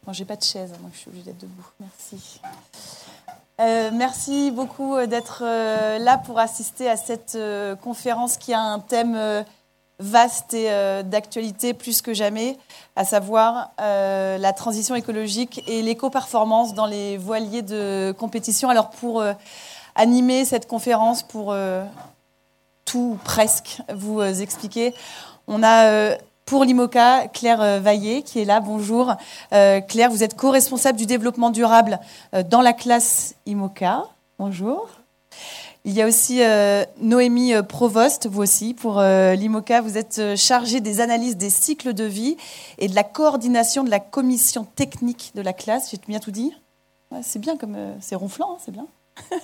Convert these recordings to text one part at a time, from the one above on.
Bon, j'ai pas de chaise, donc je suis obligée d'être debout. Merci. Merci beaucoup d'être là pour assister à cette conférence qui a un thème vaste et d'actualité plus que jamais, à savoir la transition écologique et l'éco-performance dans les voiliers de compétition. Alors pour animer cette conférence, pour tout presque vous expliquer, on a pour l'IMOCA Claire Vaillé qui est là. Bonjour Claire, vous êtes co-responsable du développement durable dans la classe IMOCA. Bonjour. Il y a aussi Noémie Provost, vous aussi, pour l'IMOCA. Vous êtes chargée des analyses des cycles de vie et de la coordination de la commission technique de la classe. J'ai bien tout dit ? Ouais, c'est bien, comme c'est ronflant, hein, c'est bien.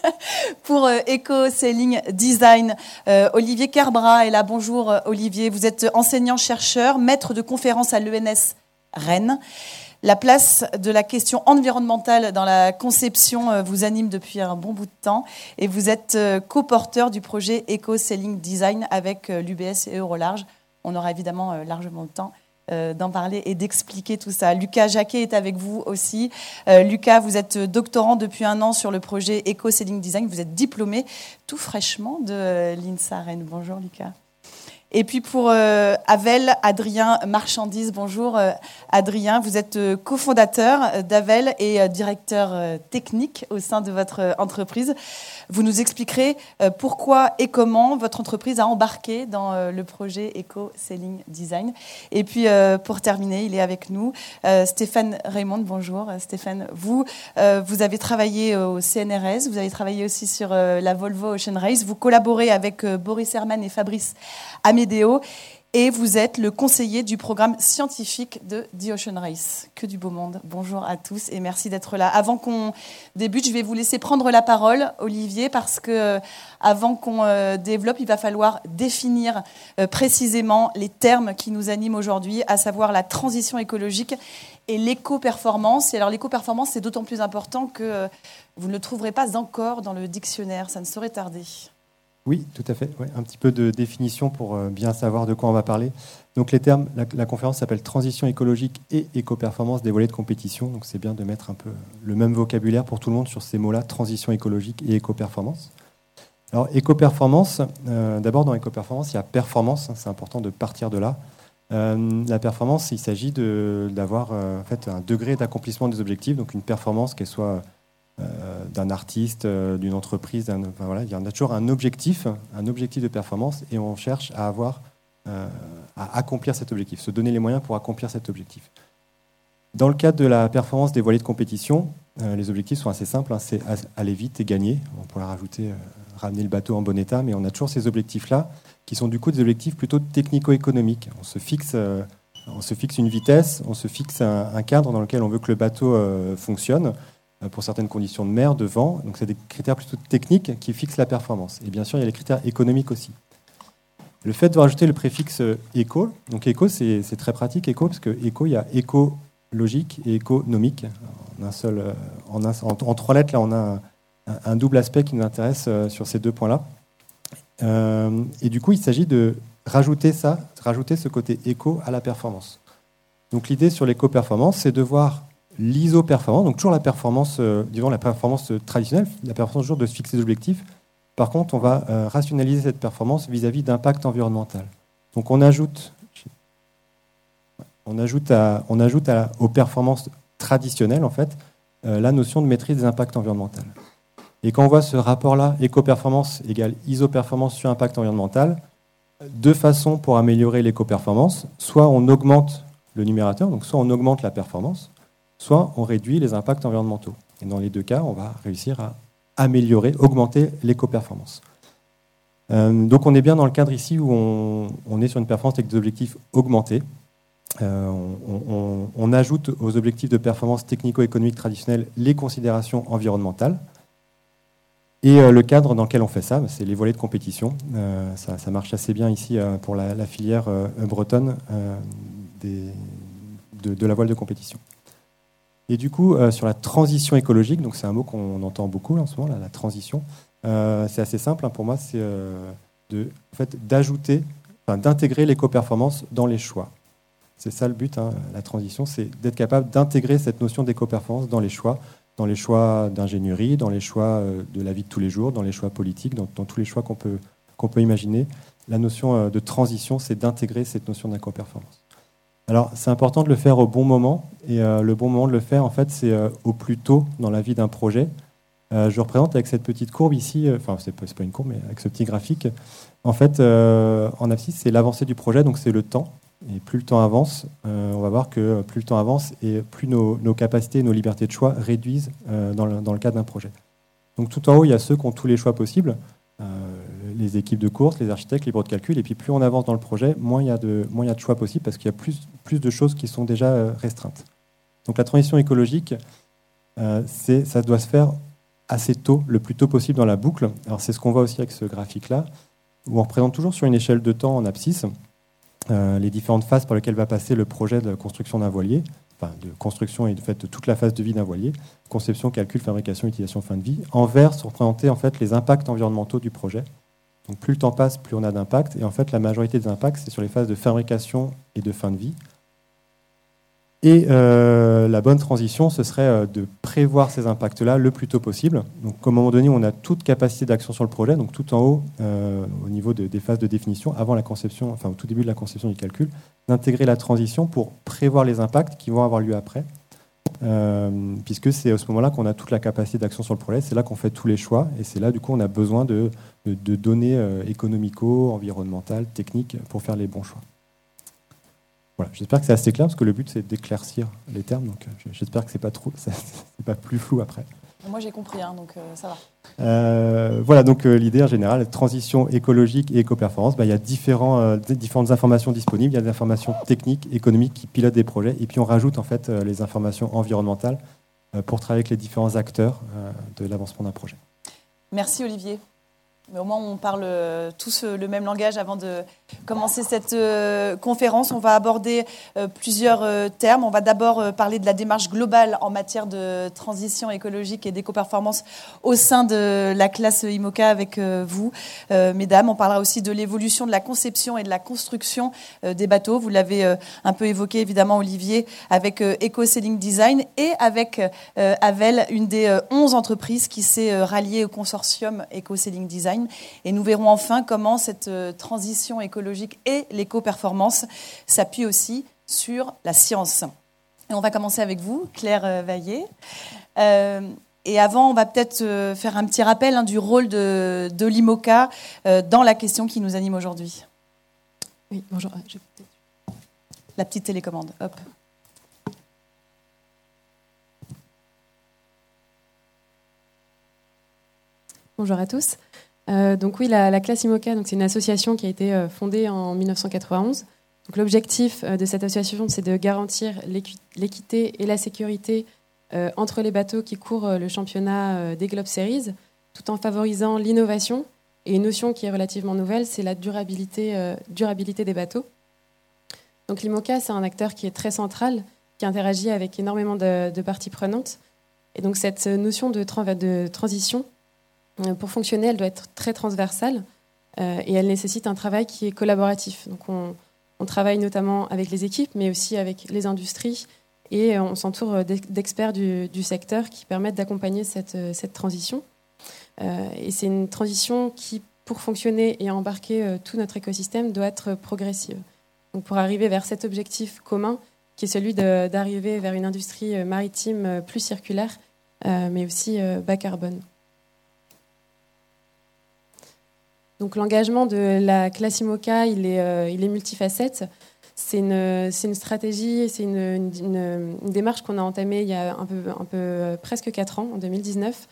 Pour Eco-Sailing Design, Olivier Carbra est là. Bonjour Olivier, vous êtes enseignant-chercheur, maître de conférence à l'ENS Rennes. La place de la question environnementale dans la conception vous anime depuis un bon bout de temps et vous êtes co-porteur du projet Eco-Sailing Design avec l'UBS et Eurolarge. On aura évidemment largement le temps d'en parler et d'expliquer tout ça. Lucas Jacquet est avec vous aussi. Lucas, vous êtes doctorant depuis 1 an sur le projet Eco-Sailing Design. Vous êtes diplômé tout fraîchement de l'INSA Rennes. Bonjour Lucas. Et puis pour Avel, Adrien Marchandise. Bonjour Adrien, vous êtes cofondateur d'Avel et directeur technique au sein de votre entreprise. Vous nous expliquerez pourquoi et comment votre entreprise a embarqué dans le projet Eco-Sailing Design. Et puis pour terminer, il est avec nous Stéphane Raymond. Bonjour Stéphane. Vous avez travaillé au CNRS, vous avez travaillé aussi sur la Volvo Ocean Race. Vous collaborez avec Boris Herman et Fabrice Amédéo, et vous êtes le conseiller du programme scientifique de The Ocean Race. Que du beau monde. Bonjour à tous et merci d'être là. Avant qu'on débute, je vais vous laisser prendre la parole, Olivier, parce que avant qu'on développe, il va falloir définir précisément les termes qui nous animent aujourd'hui, à savoir la transition écologique et l'éco-performance. Et alors l'éco-performance, c'est d'autant plus important que vous ne le trouverez pas encore dans le dictionnaire. Ça ne saurait tarder. Oui, tout à fait. Ouais, un petit peu de définition pour bien savoir de quoi on va parler. Donc les termes, la conférence s'appelle Transition écologique et éco-performance des voiliers de compétition. Donc c'est bien de mettre un peu le même vocabulaire pour tout le monde sur ces mots-là, transition écologique et éco-performance. Alors éco-performance, d'abord dans éco-performance, il y a performance, c'est important de partir de là. La performance, il s'agit d'avoir en fait, un degré d'accomplissement des objectifs, donc une performance qu'elle soit d'un artiste, d'une entreprise, enfin, voilà, il y en a toujours un objectif de performance et on cherche à accomplir cet objectif, se donner les moyens pour accomplir cet objectif. Dans le cadre de la performance des voiliers de compétition, les objectifs sont assez simples, hein, c'est aller vite et gagner. On pourrait rajouter ramener le bateau en bon état, mais on a toujours ces objectifs-là qui sont du coup des objectifs plutôt technico-économiques. On se fixe une vitesse, on se fixe un cadre dans lequel on veut que le bateau fonctionne, pour certaines conditions de mer, de vent. Donc, c'est des critères plutôt techniques qui fixent la performance. Et bien sûr, il y a les critères économiques aussi. Le fait de rajouter le préfixe éco, donc éco, c'est très pratique, éco, parce que éco, il y a écologique et économique. En 3 lettres, là, on a un double aspect qui nous intéresse sur ces 2 points-là. Et du coup, il s'agit de rajouter ce côté éco à la performance. Donc, l'idée sur l'éco-performance, c'est de voir l'iso-performance, donc toujours la performance, disons la performance traditionnelle, la performance toujours de se fixer des objectifs. Par contre, on va rationaliser cette performance vis-à-vis d'impact environnemental. Donc on ajoute aux performances traditionnelles en fait la notion de maîtrise des impacts environnementaux. Et quand on voit ce rapport-là, éco-performance égale iso-performance sur impact environnemental, 2 façons pour améliorer l'éco-performance. Soit on augmente le numérateur, donc soit on augmente la performance, soit on réduit les impacts environnementaux. Et dans les 2 cas, on va réussir à augmenter l'éco-performance. Donc on est bien dans le cadre ici où on est sur une performance avec des objectifs augmentés. On ajoute aux objectifs de performance technico-économique traditionnels les considérations environnementales. Et le cadre dans lequel on fait ça, c'est les voiliers de compétition. Ça marche assez bien ici pour la filière bretonne de la voile de compétition. Et du coup, sur la transition écologique, donc c'est un mot qu'on entend beaucoup là, en ce moment, la transition, c'est assez simple hein, pour moi, c'est d'intégrer l'éco-performance dans les choix. C'est ça le but, la transition, c'est d'être capable d'intégrer cette notion d'éco-performance dans les choix d'ingénierie, dans les choix de la vie de tous les jours, dans les choix politiques, dans tous les choix qu'on peut imaginer. La notion de transition, c'est d'intégrer cette notion d'éco-performance. Alors, c'est important de le faire au bon moment, et le bon moment de le faire, en fait, c'est au plus tôt dans la vie d'un projet. Je représente avec cette petite courbe ici, c'est pas une courbe, mais avec ce petit graphique. En fait, en abscisse, c'est l'avancée du projet, donc c'est le temps. Et plus le temps avance, on va voir que plus le temps avance et plus nos capacités et nos libertés de choix réduisent dans le cadre d'un projet. Donc tout en haut, il y a ceux qui ont tous les choix possibles, les équipes de course, les architectes, les bureaux de calcul. Et puis plus on avance dans le projet, moins il y a de choix possibles parce qu'il y a plus de choses qui sont déjà restreintes. Donc la transition écologique, ça doit se faire assez tôt, le plus tôt possible dans la boucle. Alors c'est ce qu'on voit aussi avec ce graphique-là, où on représente toujours sur une échelle de temps en abscisse les différentes phases par lesquelles va passer le projet de construction d'un voilier, de construction et de fait de toute la phase de vie d'un voilier, conception, calcul, fabrication, utilisation, fin de vie. En vert sont représentés en fait les impacts environnementaux du projet. Donc plus le temps passe, plus on a d'impact. Et en fait, la majorité des impacts, c'est sur les phases de fabrication et de fin de vie. Et la bonne transition, ce serait de prévoir ces impacts-là le plus tôt possible. Donc, à un moment donné, on a toute capacité d'action sur le projet, donc tout en haut, au niveau des phases de définition, avant la conception, au tout début de la conception du calcul, d'intégrer la transition pour prévoir les impacts qui vont avoir lieu après, puisque c'est à ce moment-là qu'on a toute la capacité d'action sur le projet, c'est là qu'on fait tous les choix, et c'est là, du coup, on a besoin de données économico, environnementales, techniques, pour faire les bons choix. Voilà, j'espère que c'est assez clair, parce que le but, c'est d'éclaircir les termes. Donc, j'espère que c'est pas plus flou après. Moi, j'ai compris, donc ça va. Voilà, donc l'idée en général, transition écologique et éco-performance. Il y a différentes informations disponibles. Il y a des informations techniques, économiques qui pilotent des projets. Et puis, on rajoute en fait les informations environnementales pour travailler avec les différents acteurs de l'avancement d'un projet. Merci, Olivier. Mais au moins, on parle tous le même langage avant de commencer cette conférence. On va aborder plusieurs termes. On va d'abord parler de la démarche globale en matière de transition écologique et d'éco-performance au sein de la classe IMOCA avec vous, mesdames. On parlera aussi de l'évolution de la conception et de la construction des bateaux. Vous l'avez un peu évoqué, évidemment, Olivier, avec Eco-Sailing Design et avec Havel, une des 11 entreprises qui s'est ralliée au consortium Eco-Sailing Design. Et nous verrons enfin comment cette transition écologique et l'éco-performance s'appuient aussi sur la science. Et on va commencer avec vous, Claire Vaillé. Et avant, on va peut-être faire un petit rappel du rôle de l'IMOCA dans la question qui nous anime aujourd'hui. Oui, bonjour. La petite télécommande, hop. Bonjour à tous. Donc oui, la classe IMOCA, c'est une association qui a été fondée en 1991. Donc l'objectif de cette association, c'est de garantir l'équité et la sécurité entre les bateaux qui courent le championnat des Globe Series, tout en favorisant l'innovation. Et une notion qui est relativement nouvelle, c'est la durabilité des bateaux. Donc l'IMOCA, c'est un acteur qui est très central, qui interagit avec énormément de parties prenantes. Et donc cette notion de transition, pour fonctionner, elle doit être très transversale et elle nécessite un travail qui est collaboratif. Donc on travaille notamment avec les équipes, mais aussi avec les industries et on s'entoure d'experts du secteur qui permettent d'accompagner cette transition. Et c'est une transition qui, pour fonctionner et embarquer tout notre écosystème, doit être progressive. Donc pour arriver vers cet objectif commun, qui est celui d'arriver vers une industrie maritime plus circulaire, mais aussi bas carbone. Donc l'engagement de la classe IMOCA, il est multifacette. C'est une stratégie, c'est une démarche qu'on a entamée il y a un peu presque 4 ans, en 2019.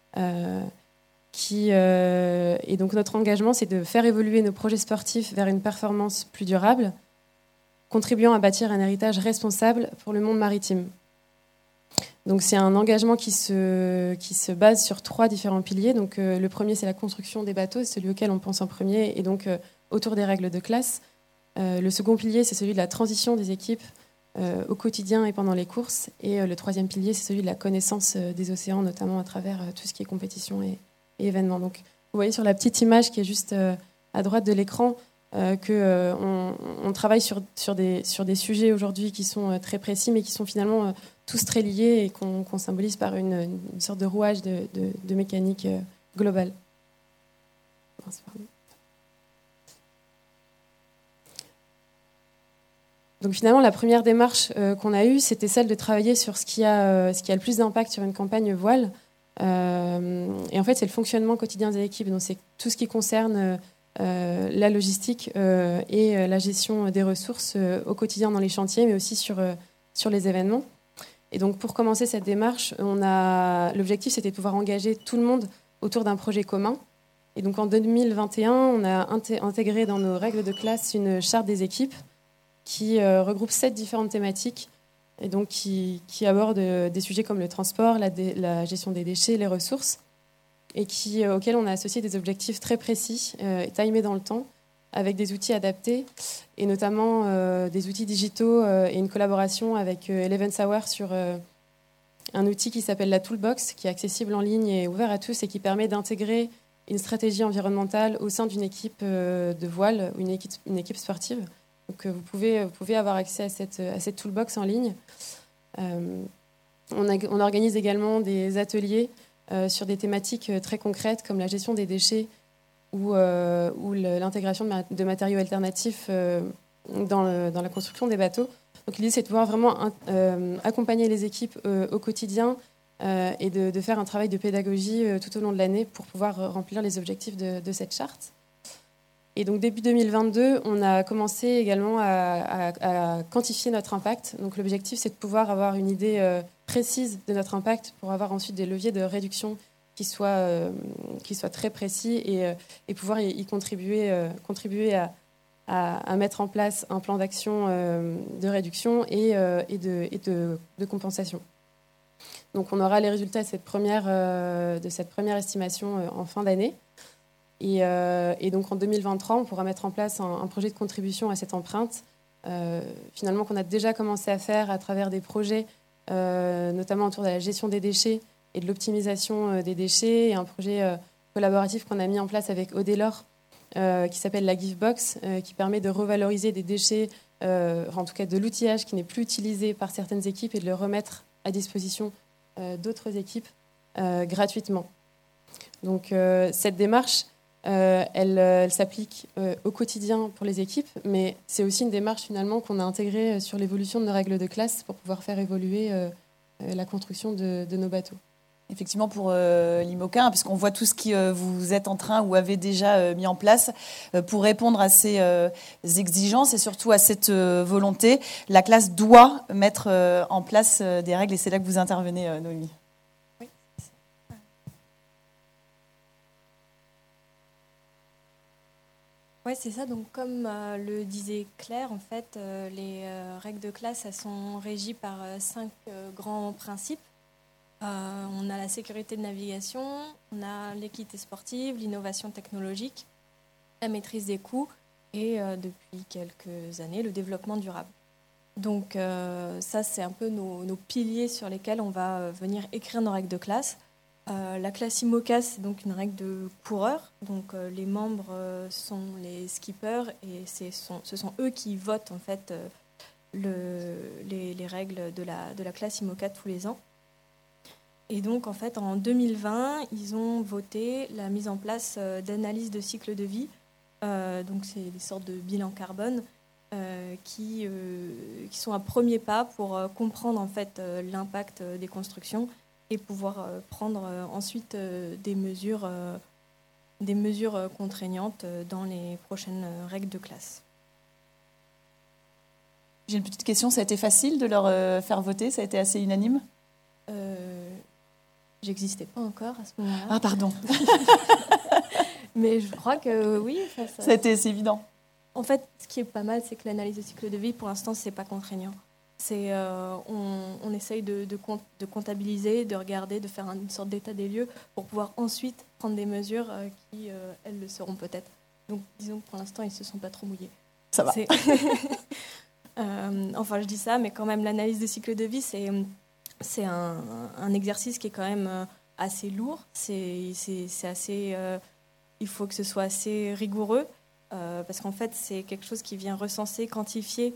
Et donc notre engagement, c'est de faire évoluer nos projets sportifs vers une performance plus durable, contribuant à bâtir un héritage responsable pour le monde maritime. Donc c'est un engagement qui se base sur 3 différents piliers. Donc le premier, c'est la construction des bateaux, c'est celui auquel on pense en premier, et donc autour des règles de classe. Le second pilier, c'est celui de la transition des équipes au quotidien et pendant les courses. Et le troisième pilier, c'est celui de la connaissance des océans, notamment à travers tout ce qui est compétition et événements. Donc vous voyez sur la petite image qui est juste à droite de l'écran, qu'on travaille sur des sujets aujourd'hui qui sont très précis, mais qui sont finalement tous très liés et qu'on symbolise par une sorte de rouage de mécanique globale. Donc finalement, la première démarche qu'on a eue, c'était celle de travailler sur ce qui a le plus d'impact sur une campagne voile. Et en fait, c'est le fonctionnement quotidien des équipes. Donc c'est tout ce qui concerne la logistique et la gestion des ressources au quotidien dans les chantiers, mais aussi sur les événements. Et donc pour commencer cette démarche, l'objectif c'était de pouvoir engager tout le monde autour d'un projet commun. Et donc en 2021, on a intégré dans nos règles de classe une charte des équipes qui regroupe 7 différentes thématiques et donc qui aborde des sujets comme le transport, la gestion des déchets, les ressources, et auxquels on a associé des objectifs très précis, timés dans le temps, avec des outils adaptés, et notamment des outils digitaux et une collaboration avec Eleven Hour sur un outil qui s'appelle la Toolbox, qui est accessible en ligne et ouvert à tous et qui permet d'intégrer une stratégie environnementale au sein d'une équipe de voile ou une équipe sportive. Donc vous pouvez avoir accès à cette Toolbox en ligne. On organise également des ateliers sur des thématiques très concrètes comme la gestion des déchets ou l'intégration de matériaux alternatifs dans la construction des bateaux. Donc l'idée, c'est de pouvoir vraiment accompagner les équipes au quotidien et de faire un travail de pédagogie tout au long de l'année pour pouvoir remplir les objectifs de cette charte. Et donc début 2022, on a commencé également à quantifier notre impact. Donc l'objectif, c'est de pouvoir avoir une idée précise de notre impact pour avoir ensuite des leviers de réduction qui soient très précis et pouvoir y contribuer à mettre en place un plan d'action de réduction et de compensation. Donc on aura les résultats de cette première estimation en fin d'année. Et donc en 2023, on pourra mettre en place un projet de contribution à cette empreinte, finalement qu'on a déjà commencé à faire à travers des projets, notamment autour de la gestion des déchets et de l'optimisation des déchets, et un projet collaboratif qu'on a mis en place avec Audelor, qui s'appelle la Givebox, qui permet de revaloriser des déchets, en tout cas de l'outillage qui n'est plus utilisé par certaines équipes, et de le remettre à disposition d'autres équipes gratuitement. Donc cette démarche, elle s'applique au quotidien pour les équipes, mais c'est aussi une démarche finalement qu'on a intégrée sur l'évolution de nos règles de classe pour pouvoir faire évoluer la construction de nos bateaux. Effectivement, pour l'IMOCA, puisqu'on voit tout ce que vous êtes en train ou avez déjà mis en place pour répondre à ces exigences et surtout à cette volonté, la classe doit mettre en place des règles, et c'est là que vous intervenez, Noémie. Oui. Oui, c'est ça. Donc, comme le disait Claire, en fait, les règles de classe, elles sont régies par 5 grands principes. On a la sécurité de navigation, on a l'équité sportive, l'innovation technologique, la maîtrise des coûts et depuis quelques années, le développement durable. Donc ça, c'est un peu nos piliers sur lesquels on va venir écrire nos règles de classe. La classe IMOCA, c'est donc une règle de coureur. Donc les membres sont les skippers et ce sont eux qui votent en fait les règles de la classe IMOCA tous les ans. Et donc, en fait, en 2020, ils ont voté la mise en place d'analyses de cycle de vie. Donc, c'est des sortes de bilans carbone qui sont un premier pas pour comprendre en fait l'impact des constructions et pouvoir prendre ensuite des mesures contraignantes dans les prochaines règles de classe. J'ai une petite question. Ça a été facile de leur faire voter? Ça a été assez unanime? J'existais pas encore à ce moment-là. Ah, pardon. Mais je crois que oui. Ça a été assez évident. En fait, ce qui est pas mal, c'est que l'analyse de cycle de vie, pour l'instant, c'est pas contraignant. On essaye de comptabiliser, de regarder, de faire une sorte d'état des lieux pour pouvoir ensuite prendre des mesures qui, elles, le seront peut-être. Donc, disons que pour l'instant, ils se sont pas trop mouillés. Ça va. Enfin, je dis ça, mais quand même, l'analyse de cycle de vie, c'est un exercice qui est quand même assez lourd. C'est assez, il faut que ce soit assez rigoureux. parce qu'en fait, c'est quelque chose qui vient recenser, quantifier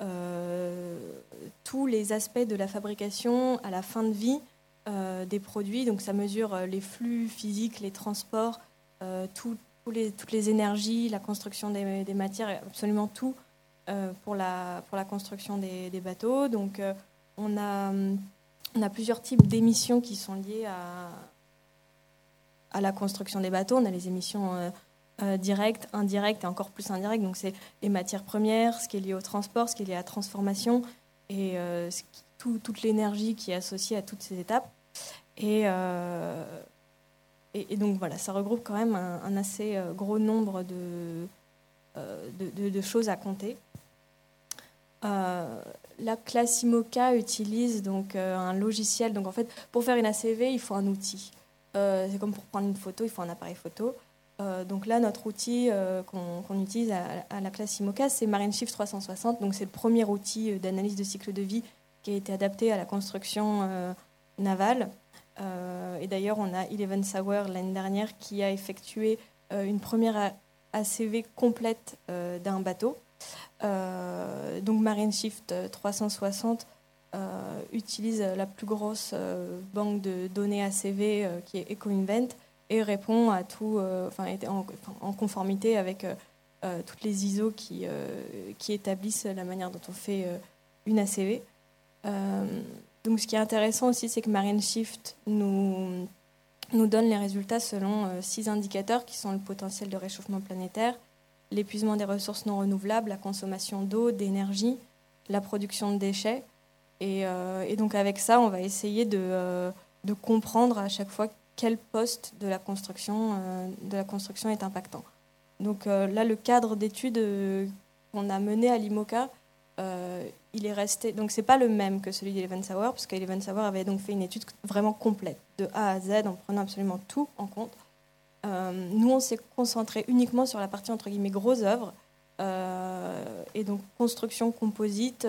tous les aspects de la fabrication à la fin de vie des produits. Donc ça mesure les flux physiques, les transports, toutes les énergies, la construction des matières, absolument tout pour la construction des bateaux. Donc on a plusieurs types d'émissions qui sont liées à la construction des bateaux. On a les émissions directes, indirectes et encore plus indirectes. Donc c'est les matières premières, ce qui est lié au transport, ce qui est lié à la transformation et toute l'énergie qui est associée à toutes ces étapes. Et donc voilà, ça regroupe quand même un assez gros nombre de choses à compter. La classe IMOCA utilise donc un logiciel. Donc en fait, pour faire une ACV, il faut un outil. C'est comme pour prendre une photo, il faut un appareil photo. Donc là, notre outil qu'on utilise à la classe IMOCA, c'est MarineShift 360. Donc c'est le premier outil d'analyse de cycle de vie qui a été adapté à la construction navale. Et d'ailleurs, on a Eleven Sauer l'année dernière qui a effectué une première ACV complète d'un bateau. Donc MarineShift 360 utilise la plus grosse banque de données ACV qui est EcoInvent et répond à tout, est en conformité avec toutes les ISO qui établissent la manière dont on fait une ACV. Donc ce qui est intéressant aussi, c'est que MarineShift nous donne les résultats selon 6 indicateurs qui sont le potentiel de réchauffement planétaire, l'épuisement des ressources non renouvelables, la consommation d'eau, d'énergie, la production de déchets. Et donc avec ça, on va essayer de comprendre à chaque fois quel poste de la construction est impactant. Donc là, le cadre d'études qu'on a mené à l'IMOCA, il est resté. Donc c'est pas le même que celui d'Eleven Sauer, parce qu'Eleven Sauer avait donc fait une étude vraiment complète, de A à Z, en prenant absolument tout en compte. Nous, on s'est concentré uniquement sur la partie entre guillemets gros œuvres, et donc construction composite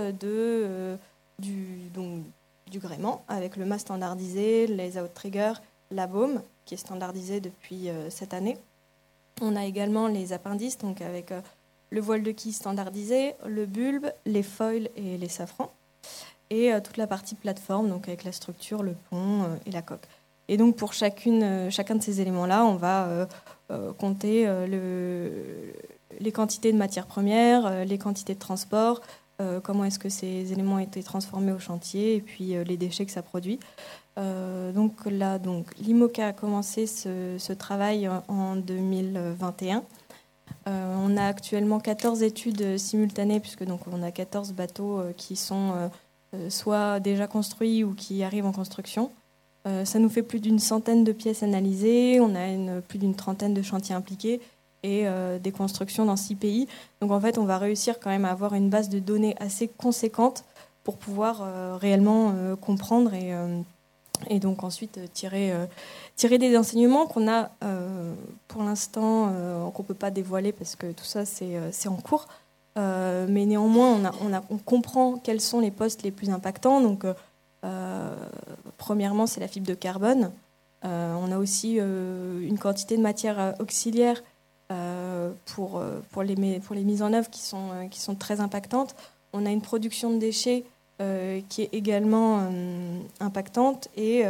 du gréement avec le mât standardisé, les outriggers, la baume qui est standardisée depuis cette année. On a également les appendices, donc avec le voile de quille standardisé, le bulbe, les foils et les safrans, et toute la partie plateforme, donc avec la structure, le pont et la coque. Et donc pour chacun de ces éléments-là, on va compter les quantités de matières premières, les quantités de transport, comment est-ce que ces éléments ont été transformés au chantier, et puis les déchets que ça produit. Donc l'IMOCA a commencé ce travail en 2021. On a actuellement 14 études simultanées, puisque donc on a 14 bateaux qui sont soit déjà construits ou qui arrivent en construction. Ça nous fait plus d'une centaine de pièces analysées, on a plus d'une trentaine de chantiers impliqués et des constructions dans 6 pays. Donc en fait, on va réussir quand même à avoir une base de données assez conséquente pour pouvoir réellement comprendre et donc ensuite tirer des enseignements qu'on a pour l'instant, qu'on ne peut pas dévoiler parce que tout ça c'est en cours. Mais néanmoins, on comprend quels sont les postes les plus impactants. Donc premièrement, c'est la fibre de carbone. On a aussi une quantité de matières auxiliaires pour les mises en œuvre qui sont très impactantes. On a une production de déchets qui est également impactante et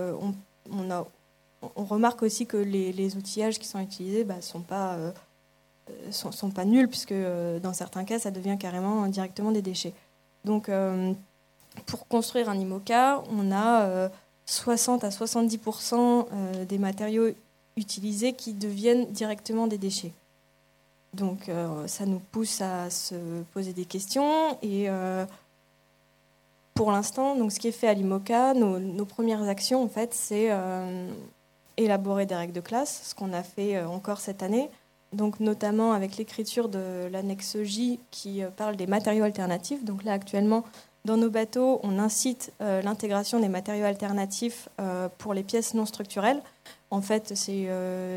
on remarque aussi que les outillages qui sont utilisés sont pas nuls, puisque dans certains cas, ça devient carrément directement des déchets. Donc, pour construire un IMOCA, on a 60 à 70% des matériaux utilisés qui deviennent directement des déchets. Donc, ça nous pousse à se poser des questions. Et pour l'instant, donc, ce qui est fait à l'IMOCA, nos premières actions, en fait, c'est élaborer des règles de classe, ce qu'on a fait encore cette année. Donc, notamment avec l'écriture de l'annexe J qui parle des matériaux alternatifs. Donc là, actuellement, dans nos bateaux, on incite l'intégration des matériaux alternatifs pour les pièces non structurelles. En fait, c'est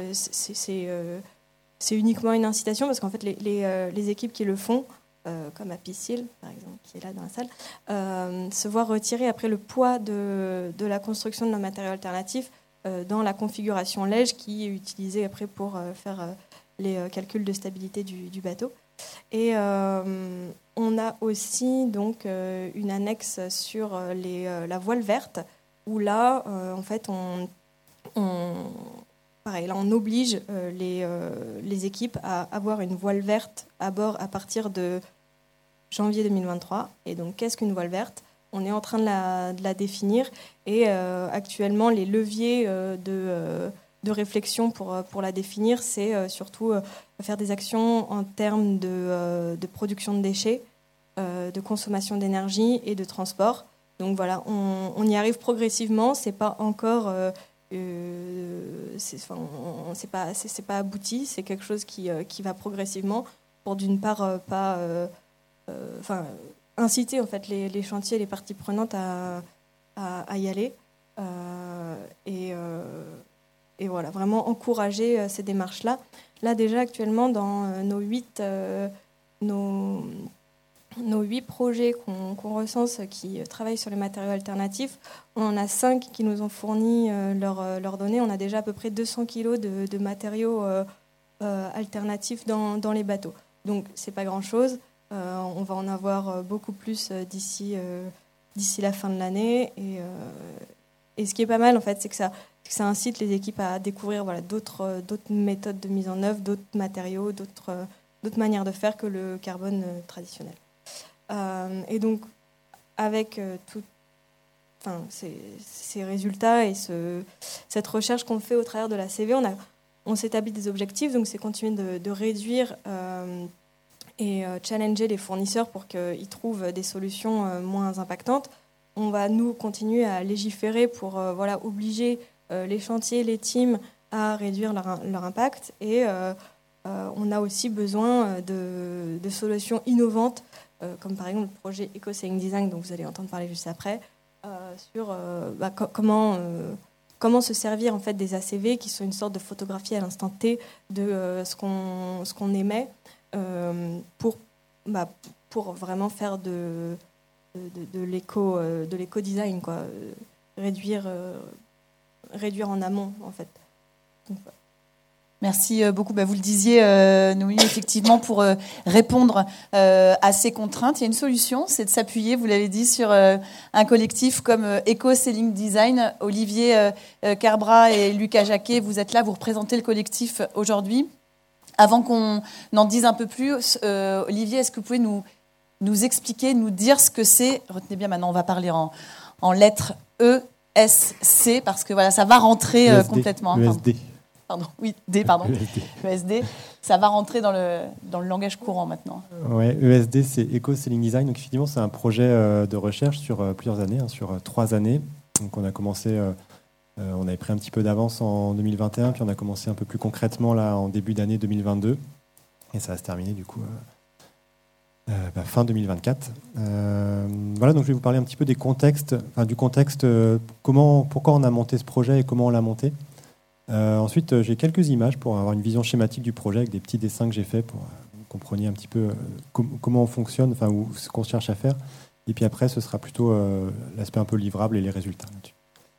uniquement une incitation parce qu'en fait, les équipes qui le font, comme à Piscil, par exemple, qui est là dans la salle, se voient retirer après le poids de la construction de nos matériaux alternatifs dans la configuration lège qui est utilisée après pour faire les calculs de stabilité du bateau. Et on a aussi donc une annexe sur la voile verte, où là, en fait, pareil, là, on oblige les équipes à avoir une voile verte à bord à partir de janvier 2023. Et donc, qu'est-ce qu'une voile verte ? On est en train de la définir, et actuellement, les leviers de réflexion pour la définir, c'est surtout faire des actions en termes de production de déchets, de consommation d'énergie et de transport. Donc voilà, on y arrive progressivement. C'est pas encore, c'est pas abouti. C'est quelque chose qui va progressivement pour d'une part inciter en fait les chantiers, les parties prenantes à y aller et voilà, vraiment encourager ces démarches-là. Là, déjà, actuellement, dans nos 8 projets qu'on recense qui travaillent sur les matériaux alternatifs, on en a 5 qui nous ont fourni leurs données. On a déjà à peu près 200 kilos de matériaux alternatifs dans les bateaux. Donc, c'est pas grand-chose. On va en avoir beaucoup plus d'ici la fin de l'année. Et ce qui est pas mal, en fait, c'est que ça incite les équipes à découvrir d'autres méthodes de mise en œuvre, d'autres matériaux, d'autres manières de faire que le carbone traditionnel. Et donc, avec ces résultats et cette recherche qu'on fait au travers de la CV, on s'établit des objectifs. Donc, c'est continuer de réduire et challenger les fournisseurs pour qu'ils trouvent des solutions moins impactantes. On va, nous, continuer à légiférer pour obliger les chantiers, les teams à réduire leur impact. Et on a aussi besoin de solutions innovantes, comme par exemple le projet Eco-Sailing Design, dont vous allez entendre parler juste après, sur comment se servir en fait, des ACV, qui sont une sorte de photographie à l'instant T de ce qu'on émet, pour vraiment faire de l'éco-design, quoi. Réduire en amont, en fait. Donc, merci beaucoup. Vous le disiez, Noémie, effectivement, pour répondre à ces contraintes, il y a une solution, c'est de s'appuyer, vous l'avez dit, sur un collectif comme Eco-Sailing Design. Olivier Carbra et Lucas Jacquet, vous êtes là, vous représentez le collectif aujourd'hui. Avant qu'on en dise un peu plus, Olivier, est-ce que vous pouvez nous expliquer, nous dire ce que c'est ? Retenez bien, maintenant, on va parler en lettres ESC, parce que voilà, ça va rentrer complètement. ESD. Pardon, oui, D, pardon. ESD, ça va rentrer dans le langage courant maintenant. Oui, ESD, c'est Eco-Sailing Design. Donc, effectivement, c'est un projet de recherche sur plusieurs années, sur 3 années. Donc, on a commencé, on avait pris un petit peu d'avance en 2021, puis on a commencé un peu plus concrètement là, en début d'année 2022. Et ça va se terminer, du coup, fin 2024. Voilà, donc je vais vous parler un petit peu du contexte, pourquoi on a monté ce projet et comment on l'a monté. Ensuite, j'ai quelques images pour avoir une vision schématique du projet avec des petits dessins que j'ai faits pour que vous compreniez un petit peu comment on fonctionne, ou ce qu'on cherche à faire. Et puis après, ce sera plutôt l'aspect un peu livrable et les résultats là-dessus.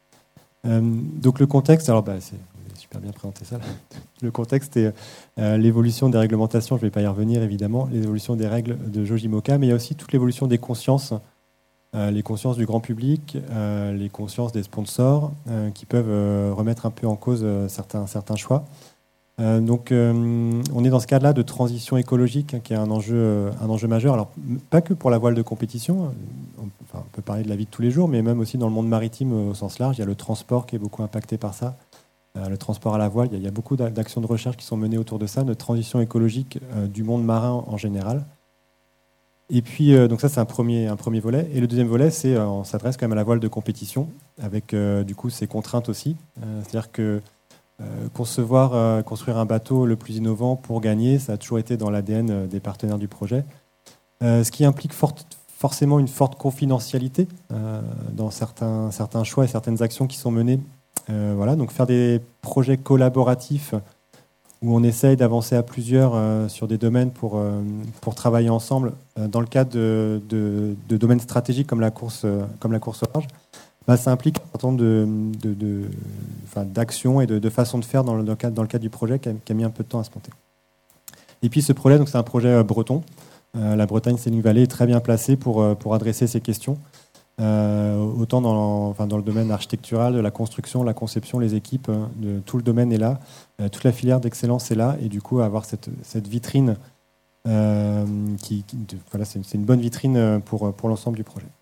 Donc le contexte, alors c'est super bien présenté ça. Là. Le contexte est l'évolution des réglementations, je ne vais pas y revenir évidemment, l'évolution des règles de Jojimoka, mais il y a aussi toute l'évolution des consciences, les consciences du grand public, les consciences des sponsors, qui peuvent remettre un peu en cause certains choix. Donc on est dans ce cadre-là de transition écologique, qui est un enjeu majeur. Alors pas que pour la voile de compétition, on peut parler de la vie de tous les jours, mais même aussi dans le monde maritime au sens large. Il y a le transport qui est beaucoup impacté par ça. Le transport à la voile, il y a beaucoup d'actions de recherche qui sont menées autour de ça, de transition écologique du monde marin en général. Et puis, donc ça, c'est un premier volet. Et le deuxième volet, c'est on s'adresse quand même à la voile de compétition, avec du coup ses contraintes aussi. C'est-à-dire que construire un bateau le plus innovant pour gagner, ça a toujours été dans l'ADN des partenaires du projet. Ce qui implique forcément une forte confidentialité dans certains choix et certaines actions qui sont menées. Voilà, donc faire des projets collaboratifs où on essaye d'avancer à plusieurs sur des domaines pour travailler ensemble dans le cadre de domaines stratégiques comme la course au large, ça implique un certain nombre d'actions et de façons de faire dans le cadre du projet qui a mis un peu de temps à se monter. Et puis ce projet, donc, c'est un projet breton. La Bretagne Scenic Valley est très bien placée pour adresser ces questions. Autant dans le domaine architectural, de la construction, la conception, les équipes, tout le domaine est là, toute la filière d'excellence est là, et du coup avoir cette vitrine, c'est une bonne vitrine pour l'ensemble du projet.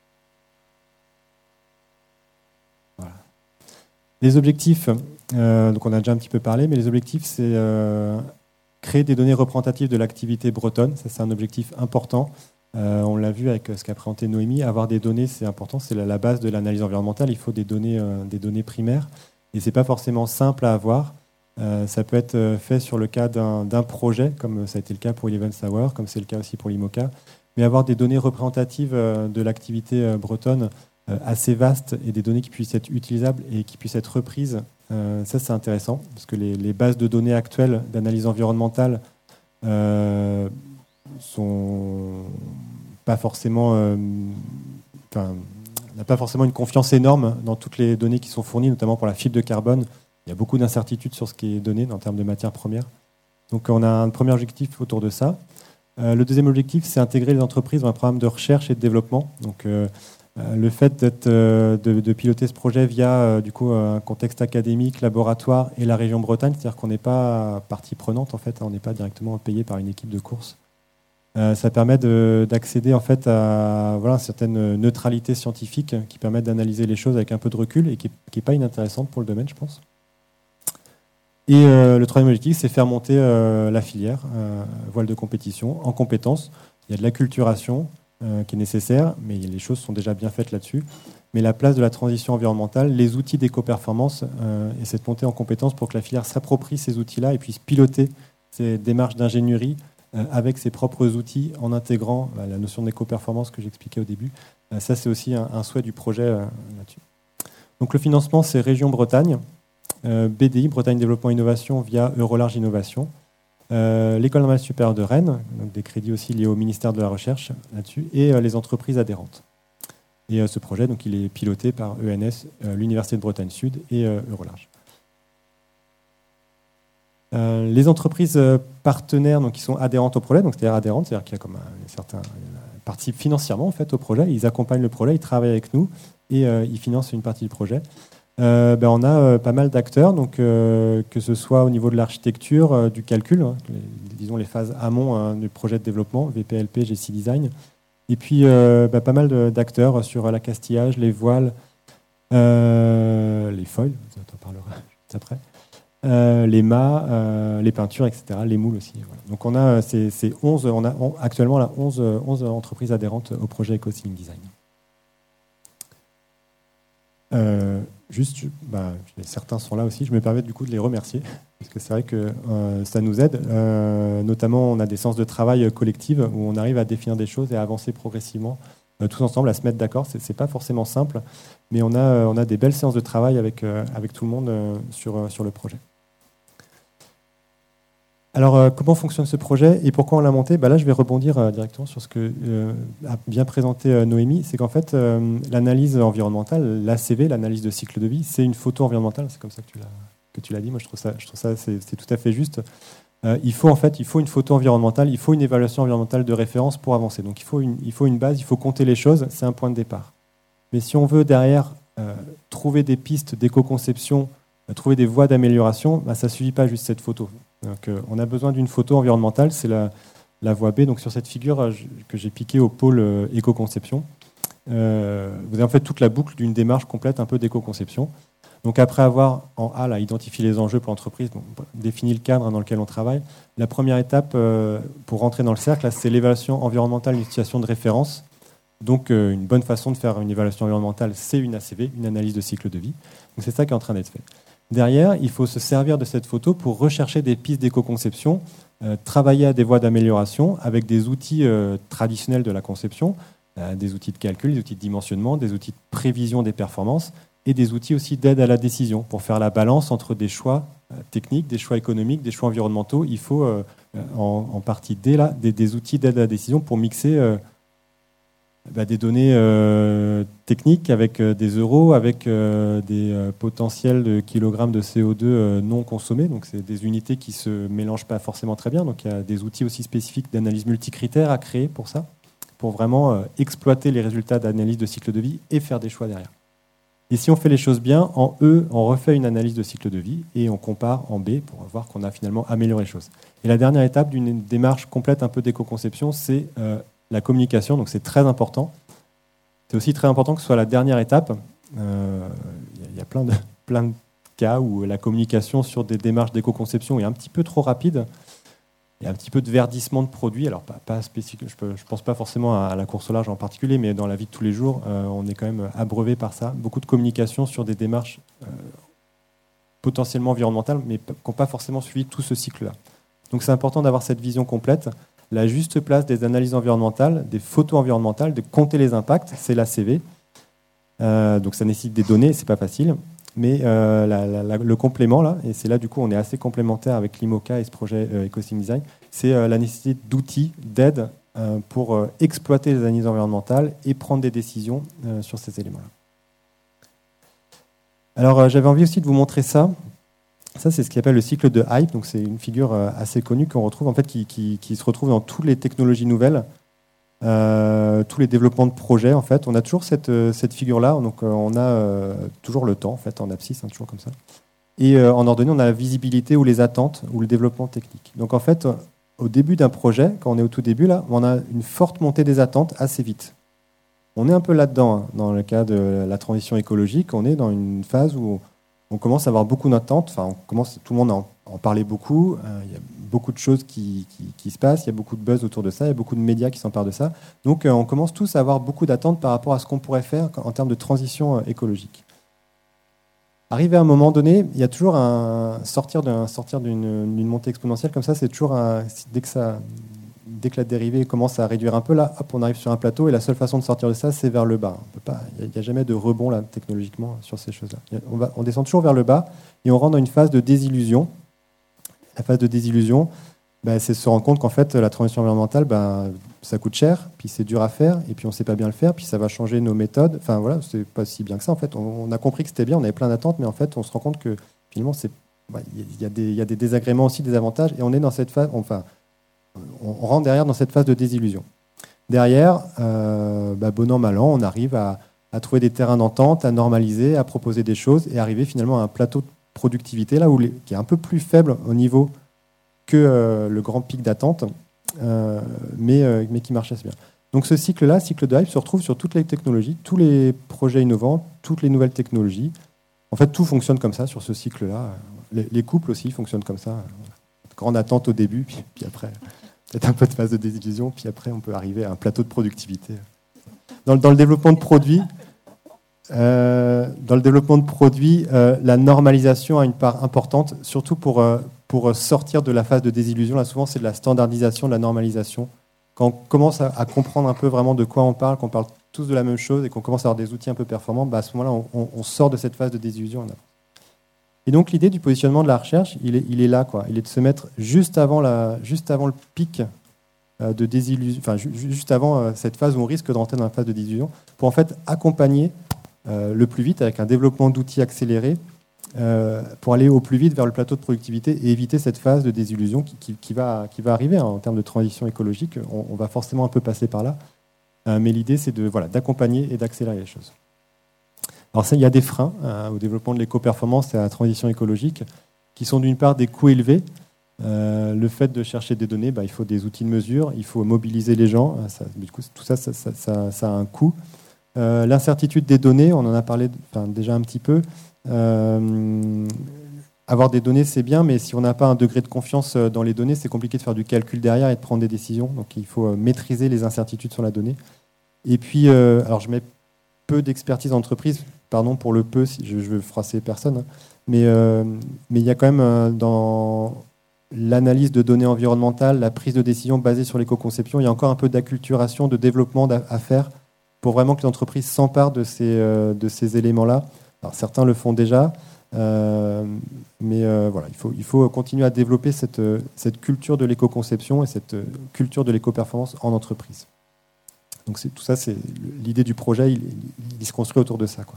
Voilà. Les objectifs, donc on a déjà un petit peu parlé, mais les objectifs, c'est créer des données représentatives de l'activité bretonne. Ça, c'est un objectif important. On l'a vu avec ce qu'a présenté Noémie, avoir des données, c'est important, c'est la base de l'analyse environnementale. Il faut des données primaires, et c'est pas forcément simple à avoir. Ça peut être fait sur le cas d'un projet, comme ça a été le cas pour Eleven Hour, comme c'est le cas aussi pour l'IMOCA, mais avoir des données représentatives de l'activité bretonne assez vastes, et des données qui puissent être utilisables et qui puissent être reprises, ça c'est intéressant, parce que les bases de données actuelles d'analyse environnementale sont pas forcément, n'a pas forcément une confiance énorme dans toutes les données qui sont fournies, notamment pour la fibre de carbone. Il y a beaucoup d'incertitudes sur ce qui est donné en termes de matières premières. Donc on a un premier objectif autour de ça. Le deuxième objectif, c'est intégrer les entreprises dans un programme de recherche et de développement. Donc le fait de piloter ce projet via du coup un contexte académique, laboratoire et la région Bretagne, c'est-à-dire qu'on n'est pas partie prenante en fait, on n'est pas directement payé par une équipe de course. Ça permet d'accéder en fait à une certaine neutralité scientifique qui permet d'analyser les choses avec un peu de recul et qui n'est pas inintéressante pour le domaine, je pense. Et le troisième objectif, c'est faire monter la filière voile de compétition en compétences. Il y a de l'acculturation qui est nécessaire, mais les choses sont déjà bien faites là-dessus. Mais la place de la transition environnementale, les outils d'éco-performance et cette montée en compétences pour que la filière s'approprie ces outils-là et puisse piloter ces démarches d'ingénierie avec ses propres outils en intégrant la notion d'éco-performance que j'expliquais au début. Ça, c'est aussi un souhait du projet là-dessus. Donc le financement, c'est Région Bretagne, BDI, Bretagne Développement Innovation via Eurolarge Innovation, l'École normale supérieure de Rennes, donc des crédits aussi liés au ministère de la Recherche là-dessus, et les entreprises adhérentes. Et ce projet, donc, il est piloté par ENS, l'Université de Bretagne Sud et Eurolarge. Les entreprises partenaires donc, qui sont adhérentes au projet, donc c'est-à-dire adhérentes, c'est-à-dire qu'il y a comme un certain participent financièrement en fait, au projet, ils accompagnent le projet, ils travaillent avec nous et ils financent une partie du projet. On a pas mal d'acteurs, donc, que ce soit au niveau de l'architecture, du calcul, disons les phases amont du projet de développement, VPLP, GC Design, et puis pas mal d'acteurs sur l'accastillage, les voiles, les foils, on en parlera juste après. Les mâts, les peintures, etc., les moules aussi. Voilà. Donc on a ces 11, actuellement là, 11 entreprises adhérentes au projet EcoCivil Design. Certains sont là aussi, je me permets du coup de les remercier, parce que c'est vrai que ça nous aide. Notamment, on a des séances de travail collectives où on arrive à définir des choses et à avancer progressivement, tous ensemble, à se mettre d'accord. C'est pas forcément simple, mais on a des belles séances de travail avec tout le monde sur le projet. Alors, comment fonctionne ce projet et pourquoi on l'a monté ? Là, je vais rebondir directement sur ce que a bien présenté Noémie. C'est qu'en fait, l'analyse environnementale, l'ACV, l'analyse de cycle de vie, c'est une photo environnementale. C'est comme ça que tu l'as dit. Moi, je trouve ça c'est tout à fait juste. Il faut une photo environnementale, il faut une évaluation environnementale de référence pour avancer. Donc, il faut une base, il faut compter les choses. C'est un point de départ. Mais si on veut derrière trouver des pistes d'éco-conception, trouver des voies d'amélioration, ça ne suffit pas juste cette photo. Donc, on a besoin d'une photo environnementale, c'est la voie B. Donc, sur cette figure que j'ai piquée au pôle éco-conception, vous avez en fait toute la boucle d'une démarche complète un peu d'éco-conception. Donc, après avoir en A là, identifié les enjeux pour l'entreprise, défini le cadre dans lequel on travaille, la première étape pour rentrer dans le cercle, c'est l'évaluation environnementale d'une situation de référence. Donc, une bonne façon de faire une évaluation environnementale, c'est une ACV, une analyse de cycle de vie. Donc, c'est ça qui est en train d'être fait. Derrière, il faut se servir de cette photo pour rechercher des pistes d'éco-conception, travailler à des voies d'amélioration avec des outils traditionnels de la conception, des outils de calcul, des outils de dimensionnement, des outils de prévision des performances et des outils aussi d'aide à la décision pour faire la balance entre des choix techniques, des choix économiques, des choix environnementaux. Il faut en partie des outils d'aide à la décision pour mixer des données techniques avec des euros, avec des potentiels de kilogrammes de CO2 non consommés. Donc, c'est des unités qui ne se mélangent pas forcément très bien. Donc, il y a des outils aussi spécifiques d'analyse multicritère à créer pour ça, pour vraiment exploiter les résultats d'analyse de cycle de vie et faire des choix derrière. Et si on fait les choses bien, en E, on refait une analyse de cycle de vie et on compare en B pour voir qu'on a finalement amélioré les choses. Et la dernière étape d'une démarche complète un peu d'éco-conception, c'est la communication. Donc c'est très important. C'est aussi très important que ce soit la dernière étape. Il y a plein de cas où la communication sur des démarches d'éco-conception est un petit peu trop rapide. Il y a un petit peu de verdissement de produits, alors pas spécifique, je ne pense pas forcément à la course au large en particulier, mais dans la vie de tous les jours, on est quand même abreuvé par ça. Beaucoup de communication sur des démarches potentiellement environnementales, mais qui n'ont pas forcément suivi tout ce cycle-là. Donc c'est important d'avoir cette vision complète. La juste place des analyses environnementales, des photos environnementales, de compter les impacts, c'est l'ACV. Donc ça nécessite des données, c'est pas facile. Mais le complément, là, et c'est là du coup on est assez complémentaire avec l'IMOCA et ce projet Ecosystem Design, c'est la nécessité d'outils, d'aide pour exploiter les analyses environnementales et prendre des décisions sur ces éléments-là. Alors j'avais envie aussi de vous montrer ça. Ça, c'est ce qu'on appelle le cycle de Hype. Donc c'est une figure assez connue qu'on retrouve, en fait, qui se retrouve dans toutes les technologies nouvelles. Tous les développements de projets, en fait, on a toujours cette figure-là. Donc, on a toujours le temps, en fait, en abscisse, toujours comme ça. Et en ordonnée, on a la visibilité ou les attentes ou le développement technique. Donc, en fait, au début d'un projet, quand on est au tout début, là, on a une forte montée des attentes assez vite. On est un peu là-dedans, hein, dans le cas de la transition écologique. On est dans une phase où on commence à avoir beaucoup d'attentes. Enfin, tout le monde en parlait beaucoup. Il y a beaucoup de choses qui se passent, il y a beaucoup de buzz autour de ça, il y a beaucoup de médias qui s'emparent de ça. Donc on commence tous à avoir beaucoup d'attentes par rapport à ce qu'on pourrait faire en termes de transition écologique. Arrivé à un moment donné, il y a toujours sortir d'une montée exponentielle comme ça, c'est toujours dès que la dérivée commence à réduire un peu, là, hop, on arrive sur un plateau et la seule façon de sortir de ça, c'est vers le bas. Il n'y a jamais de rebond là, technologiquement sur ces choses-là. On descend toujours vers le bas et on rentre dans une phase de désillusion. La phase de désillusion, c'est se rendre compte qu'en fait, la transition environnementale, ça coûte cher, puis c'est dur à faire, et puis on ne sait pas bien le faire, puis ça va changer nos méthodes. Enfin voilà, c'est pas si bien que ça. En fait, on a compris que c'était bien, on avait plein d'attentes, mais en fait, on se rend compte que finalement, il y a des désagréments aussi, des avantages, et on est dans cette phase. Enfin, on rentre derrière dans cette phase de désillusion. Derrière, bon an, mal an, on arrive à trouver des terrains d'entente, à normaliser, à proposer des choses, et arriver finalement à un plateau de productivité là qui est un peu plus faible au niveau que le grand pic d'attente, mais qui marche assez bien. Donc ce cycle-là, cycle de Hype, se retrouve sur toutes les technologies, tous les projets innovants, toutes les nouvelles technologies. En fait, tout fonctionne comme ça sur ce cycle-là. Les couples aussi fonctionnent comme ça. Grande attente au début, puis après, peut-être un peu de phase de désillusion, puis après, on peut arriver à un plateau de productivité. Dans le développement de produits, la normalisation a une part importante, surtout pour sortir de la phase de désillusion. Là, souvent, c'est de la standardisation, de la normalisation. Quand on commence à comprendre un peu vraiment de quoi on parle, qu'on parle tous de la même chose et qu'on commence à avoir des outils un peu performants, à ce moment-là, on sort de cette phase de désillusion. Et donc, l'idée du positionnement de la recherche, il est là, quoi. Il est de se mettre juste avant le pic de désillusion, enfin, juste avant cette phase où on risque d'entrer dans la phase de désillusion, pour en fait accompagner le plus vite avec un développement d'outils accéléré pour aller au plus vite vers le plateau de productivité et éviter cette phase de désillusion qui va arriver en termes de transition écologique. On va forcément un peu passer par là, mais l'idée c'est d'accompagner et d'accélérer les choses. Alors ça, il y a des freins au développement de l'éco-performance et à la transition écologique qui sont d'une part des coûts élevés. Le fait de chercher des données, il faut des outils de mesure, il faut mobiliser les gens. Du coup, tout ça a un coût. L'incertitude des données, on en a parlé déjà un petit peu. Avoir des données, c'est bien, mais si on n'a pas un degré de confiance dans les données, c'est compliqué de faire du calcul derrière et de prendre des décisions. Donc il faut maîtriser les incertitudes sur la donnée. Et puis, alors je mets peu d'expertise d'entreprise, pardon pour le peu, si je veux froisser personne, hein, mais il y a quand même dans l'analyse de données environnementales, la prise de décision basée sur l'éco-conception, il y a encore un peu d'acculturation, de développement à faire pour vraiment que les entreprises s'emparent de ces éléments-là. Alors, certains le font déjà, mais voilà, il faut continuer à développer cette culture de l'éco-conception et cette culture de l'éco-performance en entreprise. Donc tout ça, c'est l'idée du projet, il se construit autour de ça, quoi.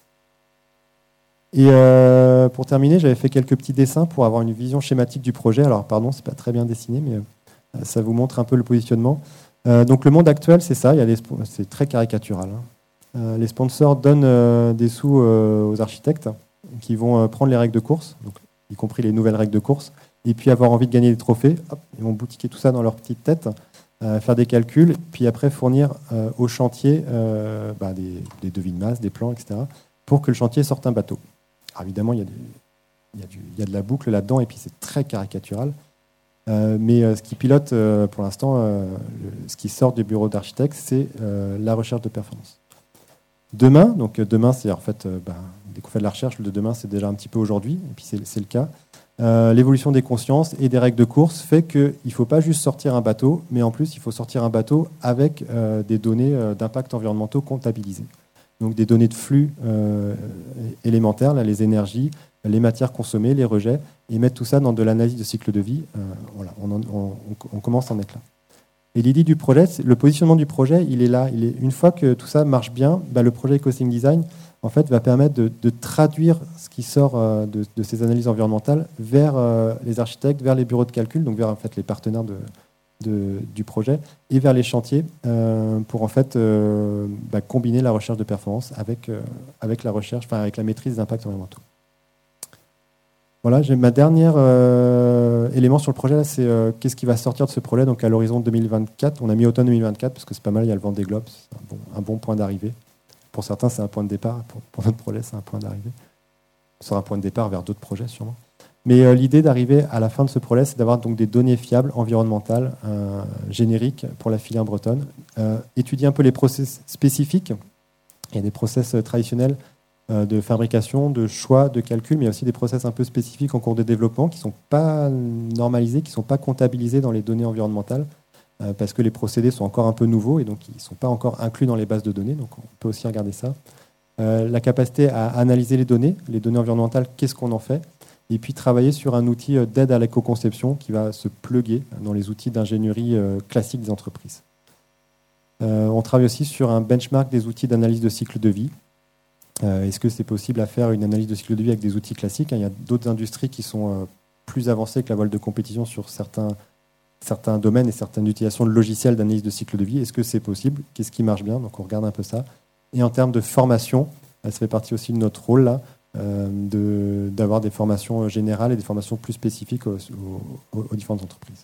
Et pour terminer, j'avais fait quelques petits dessins pour avoir une vision schématique du projet. Alors, pardon, c'est pas très bien dessiné, mais ça vous montre un peu le positionnement. Donc, le monde actuel, c'est ça. C'est très caricatural, hein. Les sponsors donnent des sous aux architectes qui vont prendre les règles de course, donc, y compris les nouvelles règles de course, et puis avoir envie de gagner des trophées. Hop, ils vont boutiquer tout ça dans leur petite tête, faire des calculs, puis après fournir au chantier des devis de masse, des plans, etc., pour que le chantier sorte un bateau. Alors évidemment, il y a de la boucle là-dedans, et puis c'est très caricatural. Mais ce qui pilote pour l'instant, ce qui sort du bureau d'architecte, c'est la recherche de performance. Demain, c'est en fait, dès qu'on fait de la recherche, le de demain, c'est déjà un petit peu aujourd'hui, et puis c'est le cas. L'évolution des consciences et des règles de course fait qu'il ne faut pas juste sortir un bateau, mais en plus, il faut sortir un bateau avec des données d'impact environnementaux comptabilisées. Donc des données de flux élémentaires, là, les énergies, les matières consommées, les rejets, et mettre tout ça dans de l'analyse de cycle de vie. Voilà, on commence à en être là. Et l'idée du projet, le positionnement du projet, il est là. Une fois que tout ça marche bien, le projet Ecosync Design en fait, va permettre de traduire ce qui sort de ces analyses environnementales vers les architectes, vers les bureaux de calcul, donc vers en fait, les partenaires du projet, et vers les chantiers pour en fait combiner la recherche de performance avec la recherche, avec la maîtrise des impacts environnementaux. Voilà, j'ai ma dernière élément sur le projet, là, c'est qu'est-ce qui va sortir de ce projet, donc à l'horizon 2024. On a mis automne 2024 parce que c'est pas mal, il y a le Vendée Globe, c'est un bon point d'arrivée. Pour certains, c'est un point de départ. Pour notre projet, c'est un point d'arrivée. Ce sera un point de départ vers d'autres projets, sûrement. Mais l'idée d'arriver à la fin de ce projet, c'est d'avoir donc des données fiables, environnementales, génériques pour la filière bretonne. Étudier un peu les process spécifiques. Il y a des process traditionnels de fabrication, de choix, de calcul, mais il y a aussi des process un peu spécifiques en cours de développement qui ne sont pas normalisés, qui ne sont pas comptabilisés dans les données environnementales, parce que les procédés sont encore un peu nouveaux et donc ils ne sont pas encore inclus dans les bases de données, donc on peut aussi regarder ça. La capacité à analyser les données environnementales, qu'est-ce qu'on en fait, et puis travailler sur un outil d'aide à l'éco-conception qui va se plugger dans les outils d'ingénierie classiques des entreprises. On travaille aussi sur un benchmark des outils d'analyse de cycle de vie. Est-ce que c'est possible à faire une analyse de cycle de vie avec des outils classiques ? Il y a d'autres industries qui sont plus avancées que la voile de compétition sur certains domaines et certaines utilisations de logiciels d'analyse de cycle de vie. Est-ce que c'est possible ? Qu'est-ce qui marche bien ? Donc on regarde un peu ça. Et en termes de formation, ça fait partie aussi de notre rôle là, d'avoir des formations générales et des formations plus spécifiques aux différentes entreprises.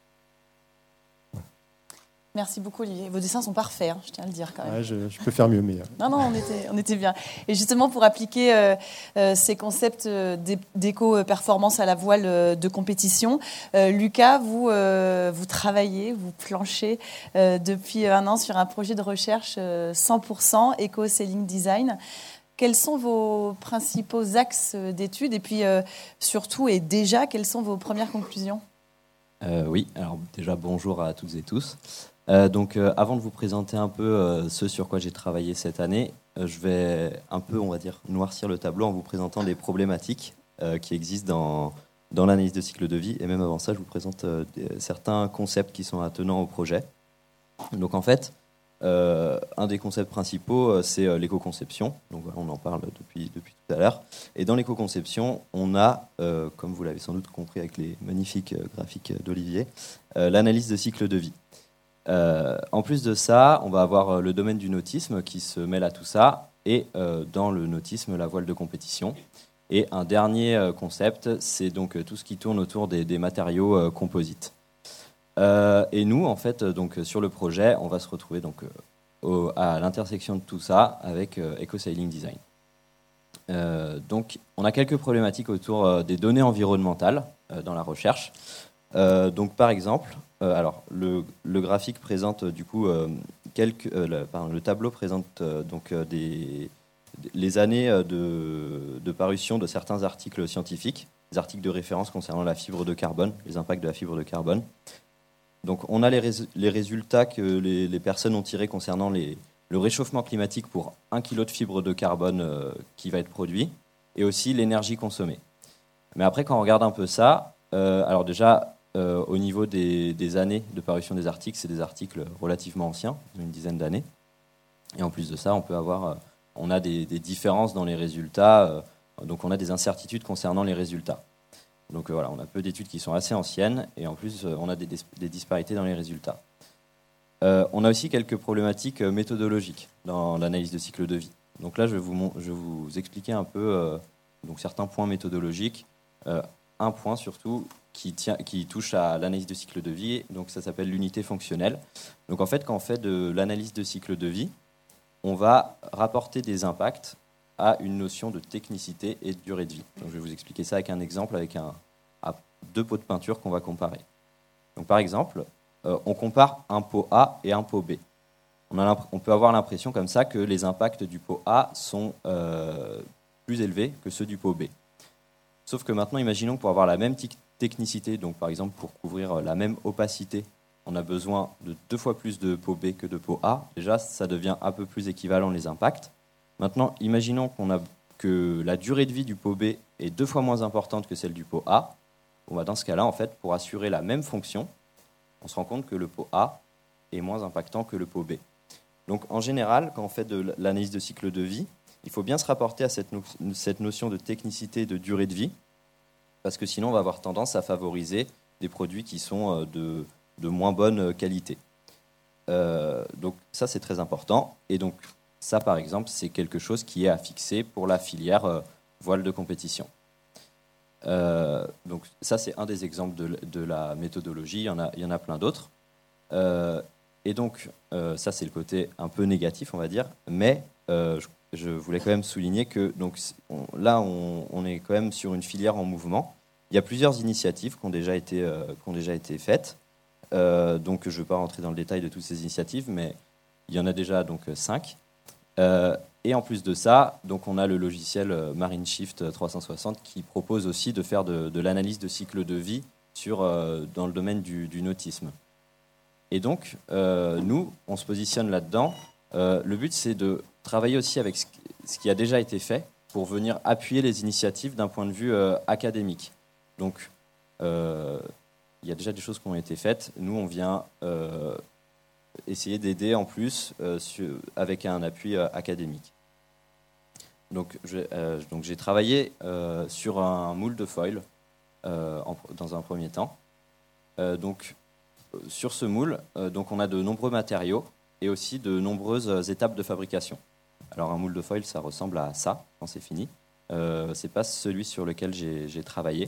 Merci beaucoup, Olivier. Vos dessins sont parfaits, hein, je tiens à le dire quand même. Ouais, je peux faire mieux, mais... Non, on était bien. Et justement, pour appliquer ces concepts d'éco-performance à la voile de compétition, Lucas, vous travaillez, vous planchez depuis 1 an sur un projet de recherche 100% Ecosync Design. Quels sont vos principaux axes d'études ? Et puis, surtout et déjà, quelles sont vos premières conclusions ? Oui, alors déjà, bonjour à toutes et tous. Donc, avant de vous présenter un peu ce sur quoi j'ai travaillé cette année, je vais un peu, on va dire, noircir le tableau en vous présentant des problématiques qui existent dans l'analyse de cycle de vie. Et même avant ça, je vous présente certains concepts qui sont attenants au projet. Donc, en fait, un des concepts principaux, c'est l'éco-conception. Donc, voilà, on en parle depuis tout à l'heure. Et dans l'éco-conception, on a, comme vous l'avez sans doute compris avec les magnifiques graphiques d'Olivier, l'analyse de cycle de vie. En plus de ça, on va avoir le domaine du nautisme qui se mêle à tout ça, et dans le nautisme, la voile de compétition. Et un dernier concept, c'est donc tout ce qui tourne autour des matériaux composites. Et nous, en fait, donc sur le projet, on va se retrouver donc à l'intersection de tout ça avec Ecosync Design. Donc, on a quelques problématiques autour des données environnementales dans la recherche. Donc, par exemple, alors le graphique présente du coup le tableau présente donc les années de parution de certains articles scientifiques, des articles de référence concernant la fibre de carbone, les impacts de la fibre de carbone. Donc, on a les résultats que les personnes ont tirés concernant le réchauffement climatique pour 1 kg de fibre de carbone qui va être produit, et aussi l'énergie consommée. Mais après, quand on regarde un peu ça, alors déjà, au niveau des années de parution des articles, c'est des articles relativement anciens, une dizaine d'années. Et en plus de ça, on a des différences dans les résultats, donc on a des incertitudes concernant les résultats. Donc voilà, on a peu d'études qui sont assez anciennes, et en plus, on a des disparités dans les résultats. On a aussi quelques problématiques méthodologiques dans l'analyse de cycle de vie. Donc là, je vais vous expliquer un peu donc certains points méthodologiques. Un point surtout qui touche à l'analyse de cycle de vie, donc ça s'appelle l'unité fonctionnelle. Donc en fait, quand on fait de l'analyse de cycle de vie, on va rapporter des impacts à une notion de technicité et de durée de vie. Donc je vais vous expliquer ça avec un exemple, avec deux pots de peinture qu'on va comparer. Donc par exemple, on compare un pot A et un pot B. On peut avoir l'impression comme ça que les impacts du pot A sont plus élevés que ceux du pot B. Sauf que maintenant, imaginons que pour avoir la même technicité, donc par exemple pour couvrir la même opacité, on a besoin de 2 fois plus de pot B que de pot A. Déjà, ça devient un peu plus équivalent les impacts. Maintenant, imaginons que la durée de vie du pot B est 2 fois moins importante que celle du pot A. Bon, dans ce cas-là, en fait, pour assurer la même fonction, on se rend compte que le pot A est moins impactant que le pot B. Donc en général, quand on fait de l'analyse de cycle de vie, il faut bien se rapporter à cette notion de technicité, de durée de vie, parce que sinon on va avoir tendance à favoriser des produits qui sont de moins bonne qualité. Donc ça, c'est très important. Et donc ça, par exemple, c'est quelque chose qui est à fixer pour la filière voile de compétition. Donc ça, c'est un des exemples de la méthodologie. Il y en a plein d'autres. Et donc, ça, c'est le côté un peu négatif, on va dire. Mais je voulais quand même souligner que là, on est quand même sur une filière en mouvement. Il y a plusieurs initiatives qui ont déjà été faites. Donc, je ne vais pas rentrer dans le détail de toutes ces initiatives, mais il y en a déjà 5. Et en plus de ça, donc, on a le logiciel MarineShift 360 qui propose aussi de faire de l'analyse de cycle de vie dans le domaine du nautisme. Et donc, nous, on se positionne là-dedans. Le but, c'est de travailler aussi avec ce qui a déjà été fait pour venir appuyer les initiatives d'un point de vue académique. Donc, il y a déjà des choses qui ont été faites. Nous, on vient essayer d'aider en plus avec un appui académique. Donc, j'ai travaillé sur un moule de foil dans un premier temps. Sur ce moule, on a de nombreux matériaux et aussi de nombreuses étapes de fabrication. Alors un moule de foil, ça ressemble à ça quand c'est fini. C'est pas celui sur lequel j'ai travaillé,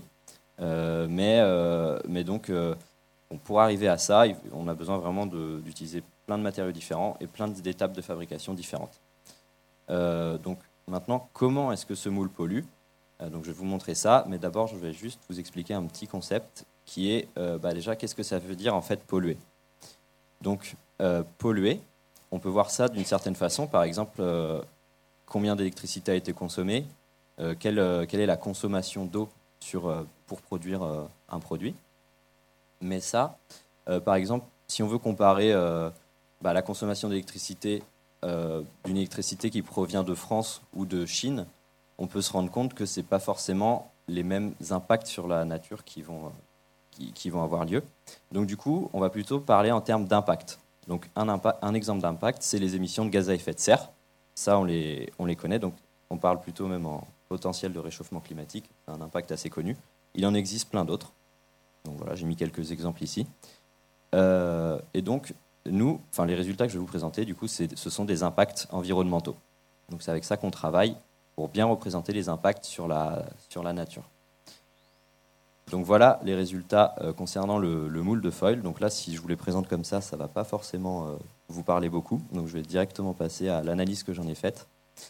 mais donc pour arriver à ça, on a besoin vraiment d'utiliser plein de matériaux différents et plein d'étapes de fabrication différentes. Donc maintenant, comment est-ce que ce moule pollue ? Donc je vais vous montrer ça, mais d'abord je vais juste vous expliquer un petit concept qui est déjà qu'est-ce que ça veut dire en fait polluer. Donc polluer, on peut voir ça d'une certaine façon, par exemple combien d'électricité a été consommée, quelle est la consommation d'eau pour produire un produit. Mais ça, par exemple, si on veut comparer la consommation d'électricité d'une électricité qui provient de France ou de Chine, on peut se rendre compte que ce n'est pas forcément les mêmes impacts sur la nature qui vont avoir lieu. Donc du coup, on va plutôt parler en termes d'impact. Donc un exemple d'impact, c'est les émissions de gaz à effet de serre. Ça, on les connaît, donc on parle plutôt même en potentiel de réchauffement climatique. C'est un impact assez connu. Il en existe plein d'autres. Donc voilà, j'ai mis quelques exemples ici. Et donc, les résultats que je vais vous présenter, du coup, ce sont des impacts environnementaux. Donc c'est avec ça qu'on travaille pour bien représenter les impacts sur la nature. Donc voilà les résultats concernant le moule de foil. Donc là, si je vous les présente comme ça ne va pas forcément vous parler beaucoup. Donc je vais directement passer à l'analyse que j'en ai faite.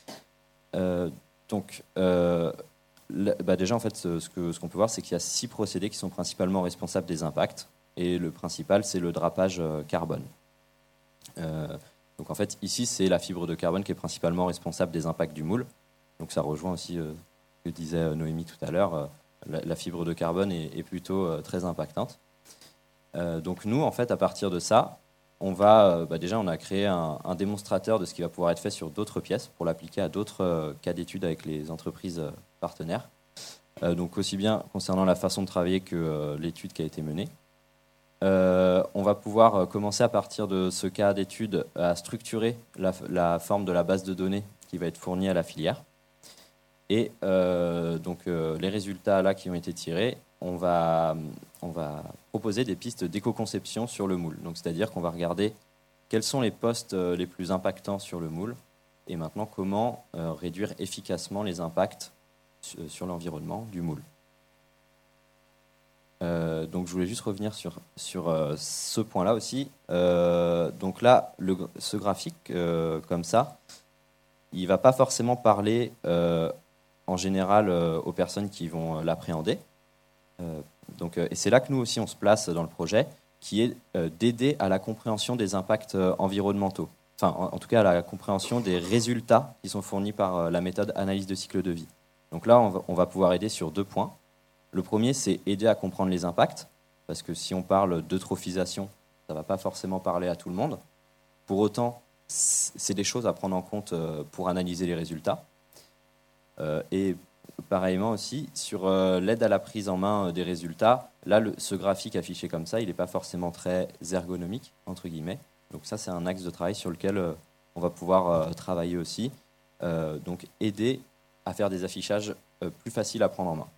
Déjà, en fait, ce qu'on peut voir, c'est qu'il y a 6 procédés qui sont principalement responsables des impacts. Et le principal, c'est le drapage carbone. Donc en fait, ici, c'est la fibre de carbone qui est principalement responsable des impacts du moule. Donc ça rejoint aussi ce que disait Noémie tout à l'heure. La fibre de carbone est plutôt très impactante. Donc nous, en fait, à partir de ça, on a créé un démonstrateur de ce qui va pouvoir être fait sur d'autres pièces pour l'appliquer à d'autres cas d'études avec les entreprises partenaires. Donc aussi bien concernant la façon de travailler que l'étude qui a été menée. on va pouvoir commencer à partir de ce cas d'étude à structurer la forme de la base de données qui va être fournie à la filière. Et les résultats là qui ont été tirés, on va proposer des pistes d'éco-conception sur le moule. Donc, c'est-à-dire qu'on va regarder quels sont les postes les plus impactants sur le moule et maintenant comment réduire efficacement les impacts sur l'environnement du moule. Donc, je voulais juste revenir sur ce point-là aussi. Donc là, ce graphique, comme ça, il ne va pas forcément parler en général aux personnes qui vont l'appréhender. Et c'est là que nous aussi on se place dans le projet, qui est d'aider à la compréhension des impacts environnementaux, enfin en tout cas à la compréhension des résultats qui sont fournis par la méthode analyse de cycle de vie. Donc là on va pouvoir aider sur 2 points. Le premier, c'est aider à comprendre les impacts, parce que si on parle d'eutrophisation, ça ne va pas forcément parler à tout le monde. Pour autant, c'est des choses à prendre en compte pour analyser les résultats. Et pareillement aussi, sur l'aide à la prise en main des résultats, là, ce graphique affiché comme ça, il n'est pas forcément très ergonomique, entre guillemets. Donc ça, c'est un axe de travail sur lequel on va pouvoir travailler aussi. Donc aider à faire des affichages plus faciles à prendre en main.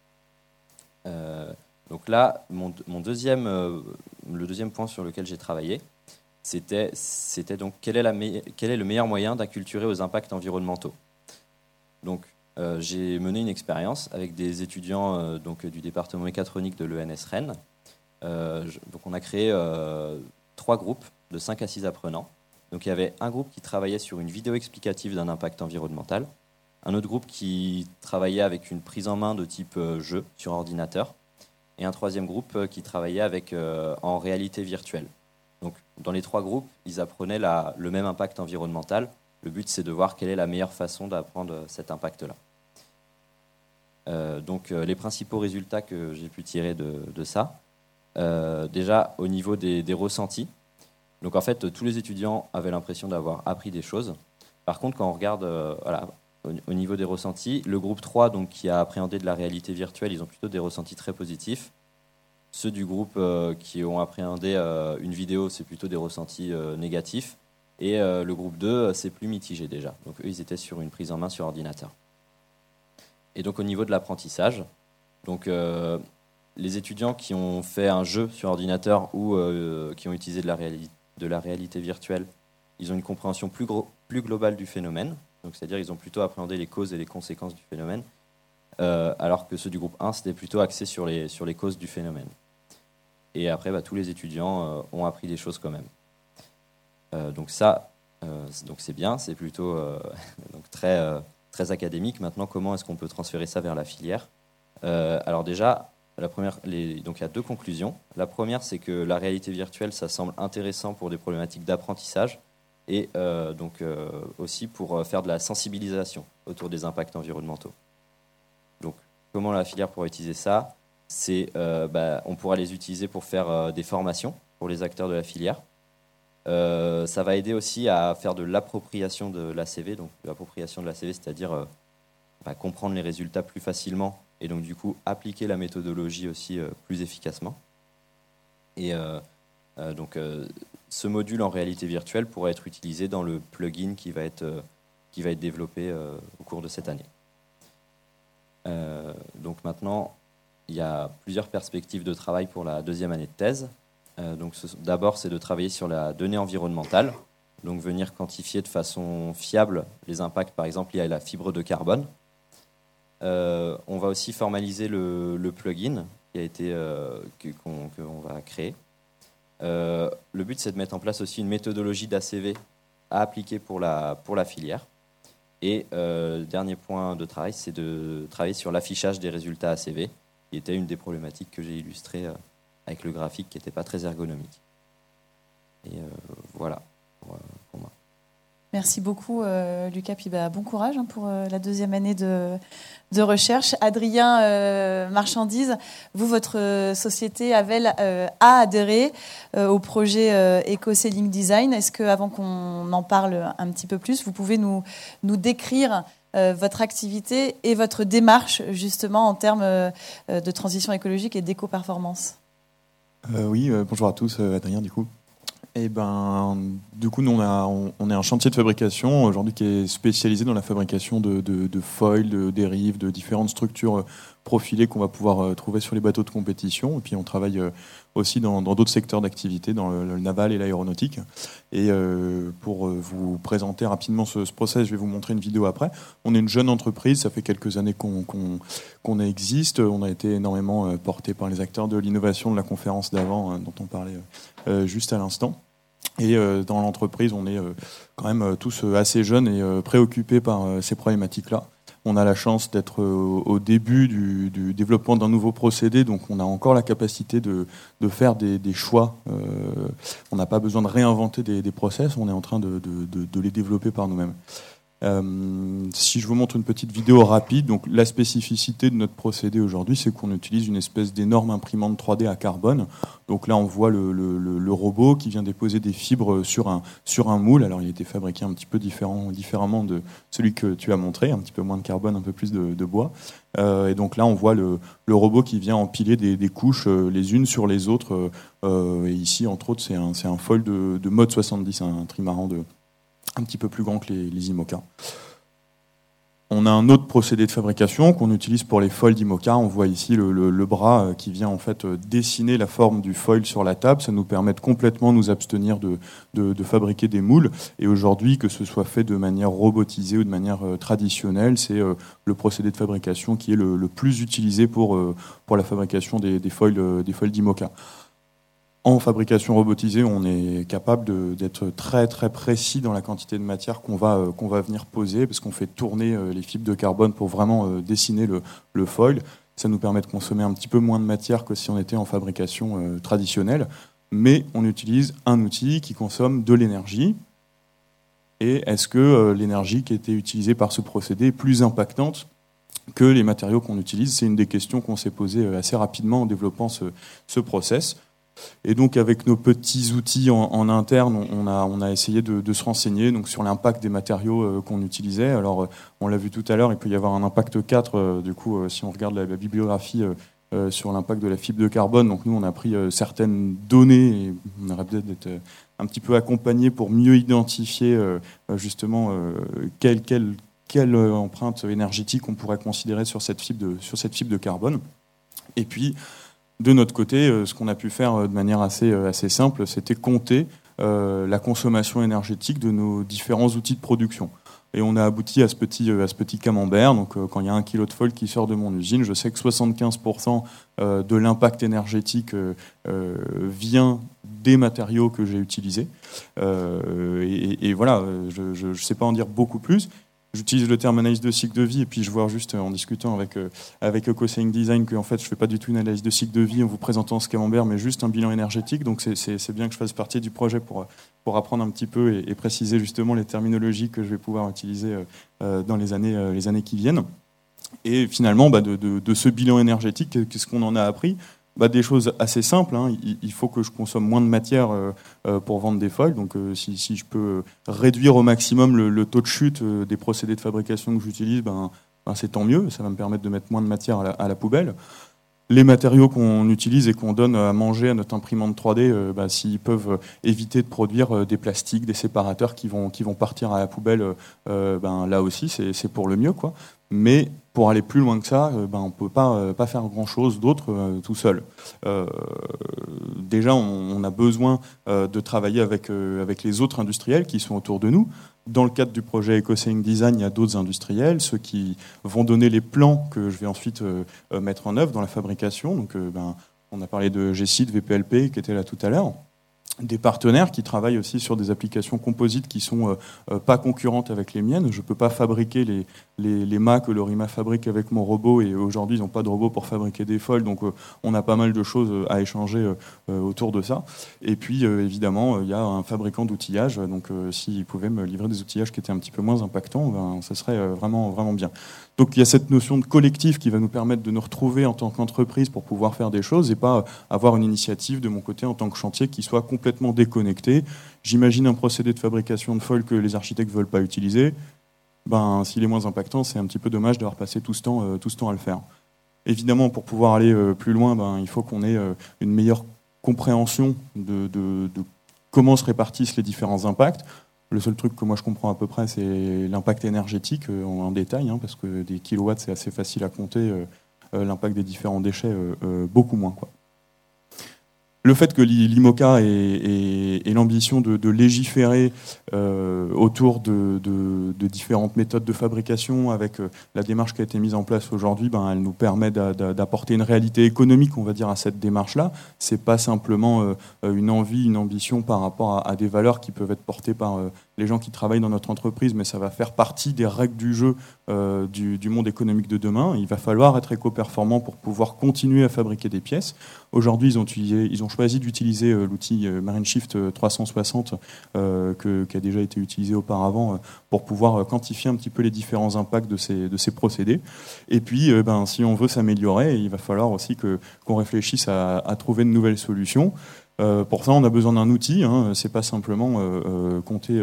Donc là, le deuxième point sur lequel j'ai travaillé, c'était donc quel est le meilleur moyen d'acculturer aux impacts environnementaux. Donc, j'ai mené une expérience avec des étudiants du département mécatronique de l'ENS Rennes. Donc, on a créé 3 groupes de 5 à 6 apprenants. Donc, il y avait un groupe qui travaillait sur une vidéo explicative d'un impact environnemental, un autre groupe qui travaillait avec une prise en main de type jeu sur ordinateur, et un 3e groupe qui travaillait en réalité virtuelle. Donc, dans les 3 groupes, ils apprenaient le même impact environnemental. Le but, c'est de voir quelle est la meilleure façon d'apprendre cet impact-là. Les principaux résultats que j'ai pu tirer de ça, déjà au niveau des ressentis. Donc, en fait, tous les étudiants avaient l'impression d'avoir appris des choses. Par contre, quand on regarde au niveau des ressentis, le groupe 3, donc, qui a appréhendé de la réalité virtuelle, ils ont plutôt des ressentis très positifs. Ceux du groupe qui ont appréhendé une vidéo, c'est plutôt des ressentis négatifs. Et le groupe 2, c'est plus mitigé déjà. Donc eux, ils étaient sur une prise en main sur ordinateur. Et donc au niveau de l'apprentissage, donc, les étudiants qui ont fait un jeu sur ordinateur ou qui ont utilisé de la réalité virtuelle, ils ont une compréhension plus globale du phénomène. Donc c'est-à-dire ils ont plutôt appréhendé les causes et les conséquences du phénomène, alors que ceux du groupe 1, c'était plutôt axé sur les causes du phénomène. Et après, tous les étudiants ont appris des choses quand même. Donc c'est bien, c'est plutôt donc très académique. Maintenant, comment est-ce qu'on peut transférer ça vers la filière ? Alors déjà, donc il y a 2 conclusions. La première, c'est que la réalité virtuelle, ça semble intéressant pour des problématiques d'apprentissage et aussi pour faire de la sensibilisation autour des impacts environnementaux. Donc, comment la filière pourrait utiliser ça ? On pourra les utiliser pour faire des formations pour les acteurs de la filière. Ça va aider aussi à faire de l'appropriation de l'ACV, donc l'appropriation de l'ACV, c'est-à-dire comprendre les résultats plus facilement et donc du coup appliquer la méthodologie aussi plus efficacement. Et ce module en réalité virtuelle pourra être utilisé dans le plugin qui va être développé au cours de cette année. Donc maintenant, il y a plusieurs perspectives de travail pour la 2e année de thèse. D'abord, c'est de travailler sur la donnée environnementale, donc venir quantifier de façon fiable les impacts, par exemple, liés à la fibre de carbone. On va aussi formaliser le plugin qui a été qu'on va créer. Le but, c'est de mettre en place aussi une méthodologie d'ACV à appliquer pour la filière. Et dernier point de travail, c'est de travailler sur l'affichage des résultats ACV, qui était une des problématiques que j'ai illustrées avec le graphique qui n'était pas très ergonomique. Et voilà pour moi. Merci beaucoup, Lucas. Puis bon courage pour la 2e année de recherche. Adrien Marchandise, vous, votre société Avel a adhéré au projet Eco-Selling Design. Est-ce que, avant qu'on en parle un petit peu plus, vous pouvez nous décrire votre activité et votre démarche justement en termes de transition écologique et d'éco-performance ? Oui, bonjour à tous, Adrien du coup. Et du coup, nous, on est un chantier de fabrication aujourd'hui qui est spécialisé dans la fabrication de foils, de dérives, de différentes structures profilées qu'on va pouvoir trouver sur les bateaux de compétition. Et puis, on travaille aussi dans d'autres secteurs d'activité, dans le naval et l'aéronautique. Et pour vous présenter rapidement ce process, je vais vous montrer une vidéo après. On est une jeune entreprise, ça fait quelques années qu'on existe. On a été énormément porté par les acteurs de l'innovation de la conférence d'avant dont on parlait juste à l'instant. Et dans l'entreprise, on est quand même tous assez jeunes et préoccupés par ces problématiques-là. On a la chance d'être au début du développement d'un nouveau procédé, donc on a encore la capacité de faire des choix. On n'a pas besoin de réinventer des process, on est en train de les développer par nous-mêmes. Si je vous montre une petite vidéo rapide, donc la spécificité de notre procédé aujourd'hui, c'est qu'on utilise une espèce d'énorme imprimante 3D à carbone. Donc là, on voit le robot qui vient déposer des fibres sur un moule. Alors, il a été fabriqué un petit peu différemment de celui que tu as montré, un petit peu moins de carbone, un peu plus de bois. Et donc là, on voit le robot qui vient empiler des couches les unes sur les autres. Et ici, entre autres, c'est un foil de mode 70, un trimaran un petit peu plus grand que les IMOCA. On a un autre procédé de fabrication qu'on utilise pour les foils d'IMOCA. On voit ici le bras qui vient en fait dessiner la forme du foil sur la table. Ça nous permet de complètement nous abstenir de fabriquer des moules. Et aujourd'hui, que ce soit fait de manière robotisée ou de manière traditionnelle, c'est le procédé de fabrication qui est le plus utilisé pour la fabrication des foils d'IMOCA. En fabrication robotisée, on est capable d'être très très précis dans la quantité de matière qu'on va venir poser, parce qu'on fait tourner les fibres de carbone pour vraiment dessiner le foil. Ça nous permet de consommer un petit peu moins de matière que si on était en fabrication traditionnelle, mais on utilise un outil qui consomme de l'énergie. Et est-ce que l'énergie qui a été utilisée par ce procédé est plus impactante que les matériaux qu'on utilise? C'est une des questions qu'on s'est posées assez rapidement en développant ce process. Et donc avec nos petits outils en interne, on a essayé de se renseigner donc, sur l'impact des matériaux qu'on utilisait. Alors on l'a vu tout à l'heure, il peut y avoir un impact 4, du coup si on regarde la bibliographie sur l'impact de la fibre de carbone. Donc nous on a pris certaines données et on aurait peut-être d'être un petit peu accompagné pour mieux identifier justement quelle empreinte énergétique on pourrait considérer sur cette fibre de carbone. Et puis de notre côté, ce qu'on a pu faire de manière assez simple, c'était compter la consommation énergétique de nos différents outils de production. Et on a abouti à ce petit camembert. Donc, quand il y a 1 kilo de foil qui sort de mon usine, je sais que 75% de l'impact énergétique vient des matériaux que j'ai utilisés. Et voilà, je ne sais pas en dire beaucoup plus. J'utilise le terme analyse de cycle de vie, et puis je vois juste en discutant avec EcoSaying Design qu'en fait je ne fais pas du tout une analyse de cycle de vie en vous présentant ce camembert, mais juste un bilan énergétique. Donc c'est bien que je fasse partie du projet pour apprendre un petit peu et préciser justement les terminologies que je vais pouvoir utiliser dans les années qui viennent. Et finalement, de ce bilan énergétique, qu'est-ce qu'on en a appris ? Des choses assez simples. Il faut que je consomme moins de matière pour vendre des foils. Donc, si je peux réduire au maximum le taux de chute des procédés de fabrication que j'utilise, c'est tant mieux. Ça va me permettre de mettre moins de matière à la poubelle. Les matériaux qu'on utilise et qu'on donne à manger à notre imprimante 3D, s'ils peuvent éviter de produire des plastiques, des séparateurs qui vont partir à la poubelle, là aussi, c'est pour le mieux, quoi. Mais pour aller plus loin que ça, on ne peut pas faire grand-chose d'autre tout seul. Déjà, on a besoin de travailler avec les autres industriels qui sont autour de nous. Dans le cadre du projet EcoSaying Design, il y a d'autres industriels, ceux qui vont donner les plans que je vais ensuite mettre en œuvre dans la fabrication. Donc, on a parlé de GSID, VPLP, qui était là tout à l'heure. Des partenaires qui travaillent aussi sur des applications composites qui sont pas concurrentes avec les miennes. Je ne peux pas fabriquer les mâts que Lorima fabrique avec mon robot, et aujourd'hui ils n'ont pas de robot pour fabriquer des foils, donc on a pas mal de choses à échanger autour de ça. Et puis évidemment il y a un fabricant d'outillage, donc s'il pouvait me livrer des outillages qui étaient un petit peu moins impactants, ça serait vraiment, vraiment bien. Donc il y a cette notion de collectif qui va nous permettre de nous retrouver en tant qu'entreprise pour pouvoir faire des choses, et pas avoir une initiative de mon côté en tant que chantier qui soit complètement déconnecté. J'imagine un procédé de fabrication de foils que les architectes ne veulent pas utiliser. S'il est moins impactant, c'est un petit peu dommage d'avoir passé tout ce temps à le faire. Évidemment, pour pouvoir aller plus loin, il faut qu'on ait une meilleure compréhension de comment se répartissent les différents impacts. Le seul truc que moi je comprends à peu près, c'est l'impact énergétique en détail, parce que des kilowatts, c'est assez facile à compter. L'impact des différents déchets, beaucoup moins, quoi. Le fait que l'IMOCA ait l'ambition de légiférer autour de différentes méthodes de fabrication avec la démarche qui a été mise en place aujourd'hui, elle nous permet d'apporter une réalité économique, on va dire, à cette démarche-là. C'est pas simplement une envie, une ambition par rapport à des valeurs qui peuvent être portées par les gens qui travaillent dans notre entreprise, mais ça va faire partie des règles du jeu du monde économique de demain. Il va falloir être éco-performant pour pouvoir continuer à fabriquer des pièces. Aujourd'hui, ils ont choisi d'utiliser l'outil MarineShift 360 qui a déjà été utilisé auparavant pour pouvoir quantifier un petit peu les différents impacts de ces procédés. Et puis, si on veut s'améliorer, il va falloir aussi qu'on réfléchisse à trouver de nouvelles solutions. Pour ça, on a besoin d'un outil. C'est pas simplement compter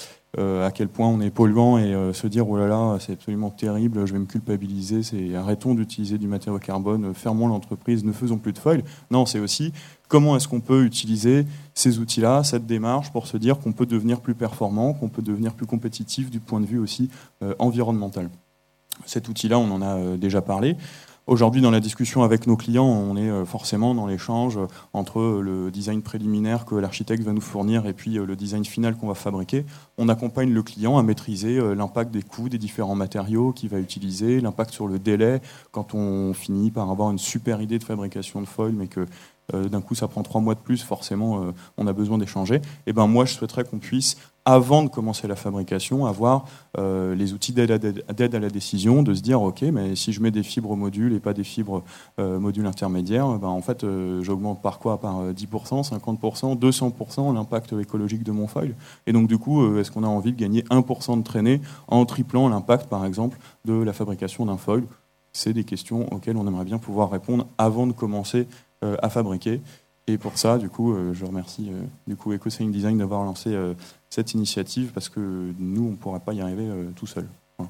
à quel point on est polluant et se dire oh là là, c'est absolument terrible, je vais me culpabiliser. Arrêtons d'utiliser du matériau carbone, fermons l'entreprise, ne faisons plus de foil. Non, c'est aussi comment est-ce qu'on peut utiliser ces outils-là, cette démarche, pour se dire qu'on peut devenir plus performant, qu'on peut devenir plus compétitif du point de vue aussi environnemental. Cet outil-là, on en a déjà parlé. Aujourd'hui, dans la discussion avec nos clients, on est forcément dans l'échange entre le design préliminaire que l'architecte va nous fournir et puis le design final qu'on va fabriquer. On accompagne le client à maîtriser l'impact des coûts des différents matériaux qu'il va utiliser, l'impact sur le délai quand on finit par avoir une super idée de fabrication de foil, mais que d'un coup ça prend 3 mois de plus, forcément on a besoin d'échanger. Et moi je souhaiterais qu'on puisse, avant de commencer la fabrication, avoir les outils d'aide à la décision, de se dire ok, mais si je mets des fibres modules et pas des fibres modules intermédiaires, en fait j'augmente par quoi? Par 10%, 50%, 200% l'impact écologique de mon foil. Et donc du coup, est-ce qu'on a envie de gagner 1% de traînée en triplant l'impact par exemple de la fabrication d'un foil? C'est des questions auxquelles on aimerait bien pouvoir répondre avant de commencer à fabriquer. Et pour ça, du coup, je remercie EcoSaying Design d'avoir lancé cette initiative, parce que nous, on ne pourrait pas y arriver tout seul. Voilà.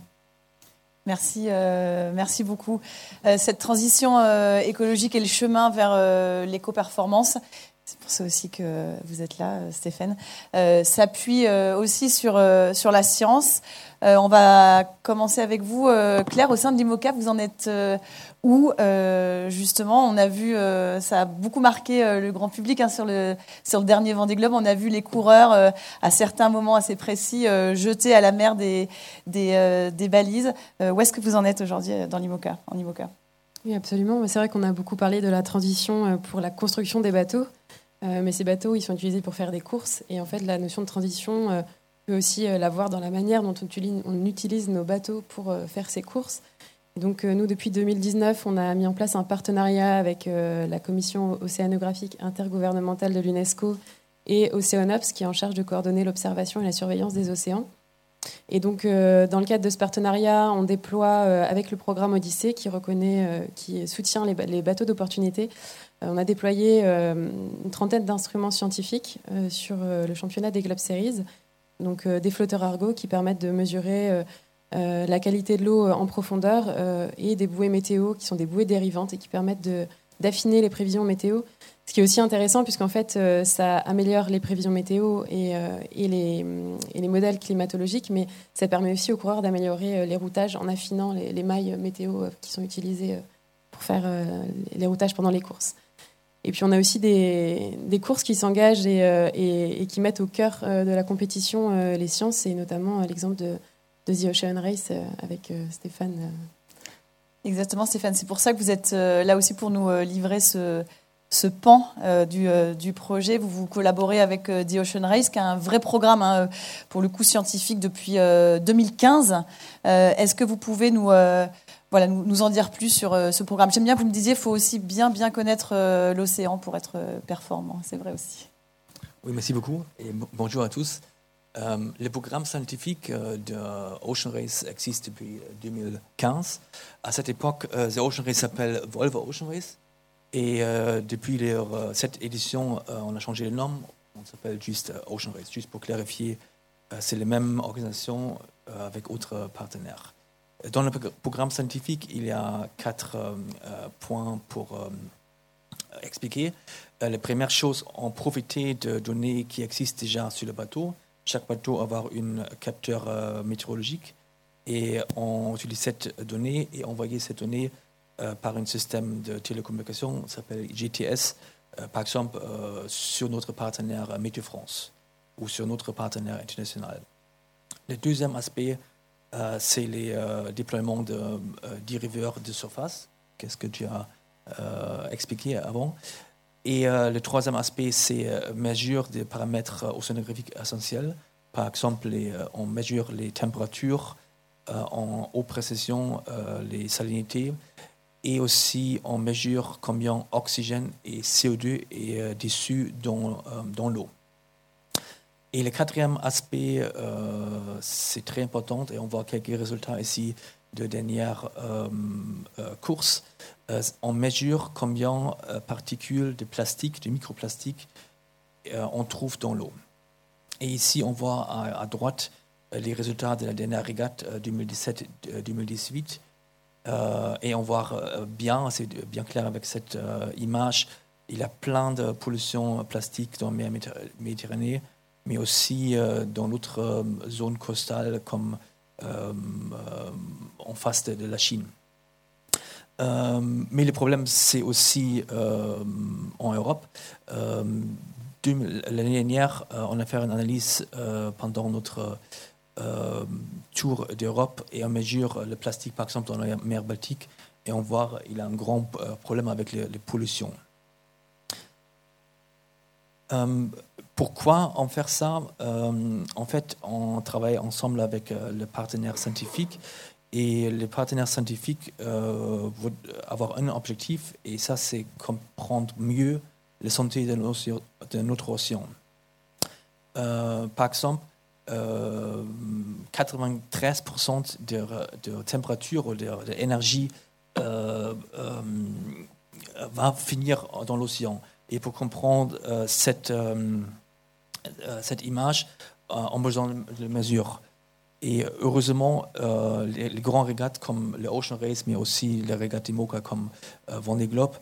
Merci beaucoup. Cette transition écologique et le chemin vers l'éco-performance, c'est pour ça aussi que vous êtes là, Stéphane, s'appuie aussi sur la science. On va commencer avec vous, Claire. Au sein de l'IMOCA, vous en êtes où justement, on a vu, ça a beaucoup marqué le grand public sur le dernier Vendée Globe. On a vu les coureurs à certains moments assez précis jeter à la mer des balises. Où est-ce que vous en êtes aujourd'hui en IMOCA? Oui, absolument. C'est vrai qu'on a beaucoup parlé de la transition pour la construction des bateaux. Mais ces bateaux, ils sont utilisés pour faire des courses. Et en fait, la notion de transition peut aussi la voir dans la manière dont on utilise nos bateaux pour faire ces courses. Et donc, nous, depuis 2019, on a mis en place un partenariat avec la Commission océanographique intergouvernementale de l'UNESCO et Oceanops, qui est en charge de coordonner l'observation et la surveillance des océans. Et donc, dans le cadre de ce partenariat, on déploie avec le programme Odyssée, qui soutient les bateaux d'opportunité. On a déployé une trentaine d'instruments scientifiques sur le championnat des Globe Series, donc des flotteurs Argo qui permettent de mesurer la qualité de l'eau en profondeur et des bouées météo qui sont des bouées dérivantes et qui permettent d'affiner les prévisions météo. Ce qui est aussi intéressant puisqu'en fait, ça améliore les prévisions météo et les modèles climatologiques, mais ça permet aussi aux coureurs d'améliorer les routages en affinant les mailles météo qui sont utilisées pour faire les routages pendant les courses. Et puis on a aussi des courses qui s'engagent et qui mettent au cœur de la compétition les sciences, et notamment l'exemple de The Ocean Race avec Stéphane. Exactement, Stéphane. C'est pour ça que vous êtes là aussi pour nous livrer ce pan du projet. Vous collaborez avec The Ocean Race, qui est un vrai programme, pour le coup scientifique, depuis 2015. Est-ce que vous pouvez nous en dire plus sur ce programme? J'aime bien que vous me disiez qu'il faut aussi bien connaître l'océan pour être performant. C'est vrai aussi. Oui, merci beaucoup et bonjour à tous. Le programme scientifique de Ocean Race existe depuis 2015. À cette époque, The Ocean Race s'appelle Volvo Ocean Race. Et depuis cette édition, on a changé le nom. On s'appelle juste Ocean Race. Juste pour clarifier, c'est la même organisation avec d'autres partenaires. Dans le programme scientifique, il y a 4 points pour expliquer. La première chose, on profiter de données qui existent déjà sur le bateau. Chaque bateau va avoir un capteur météorologique et on utilise cette donnée et envoyer cette donnée par un système de télécommunication qui s'appelle GTS, par exemple sur notre partenaire Météo France ou sur notre partenaire international. Le deuxième aspect, c'est les déploiements d'irriveurs de surface, qu'est-ce que tu as expliqué avant. Et le troisième aspect, c'est mesure des paramètres océanographiques essentiels. Par exemple, on mesure les températures en haute précision, les salinités, et aussi on mesure combien oxygène et CO2 est dissu dans l'eau. Et le quatrième aspect, c'est très important, et on voit quelques résultats ici de dernière course. On mesure combien de particules de plastique, de microplastiques, on trouve dans l'eau. Et ici, on voit à droite les résultats de la dernière régate 2017-2018. Et on voit bien, c'est bien clair avec cette image, il y a plein de pollution plastique dans la mer Méditerranée, mais aussi dans d'autres zones costales comme en face de la Chine. Mais le problème, c'est aussi en Europe. L'année dernière, on a fait une analyse pendant notre tour d'Europe et on mesure le plastique, par exemple, dans la mer Baltique, et on voit qu'il y a un grand problème avec les pollutions. Pourquoi on fait ça? En fait, on travaille ensemble avec le partenaire scientifique et les partenaires scientifiques vont avoir un objectif, et ça, c'est comprendre mieux la santé de notre océan. Par exemple, 93% de température ou d'énergie va finir dans l'océan. Et pour comprendre cette image, on a besoin de mesures. Et heureusement, les grands régates comme le Ocean Race, mais aussi les régates IMOCA comme Vendée Globe,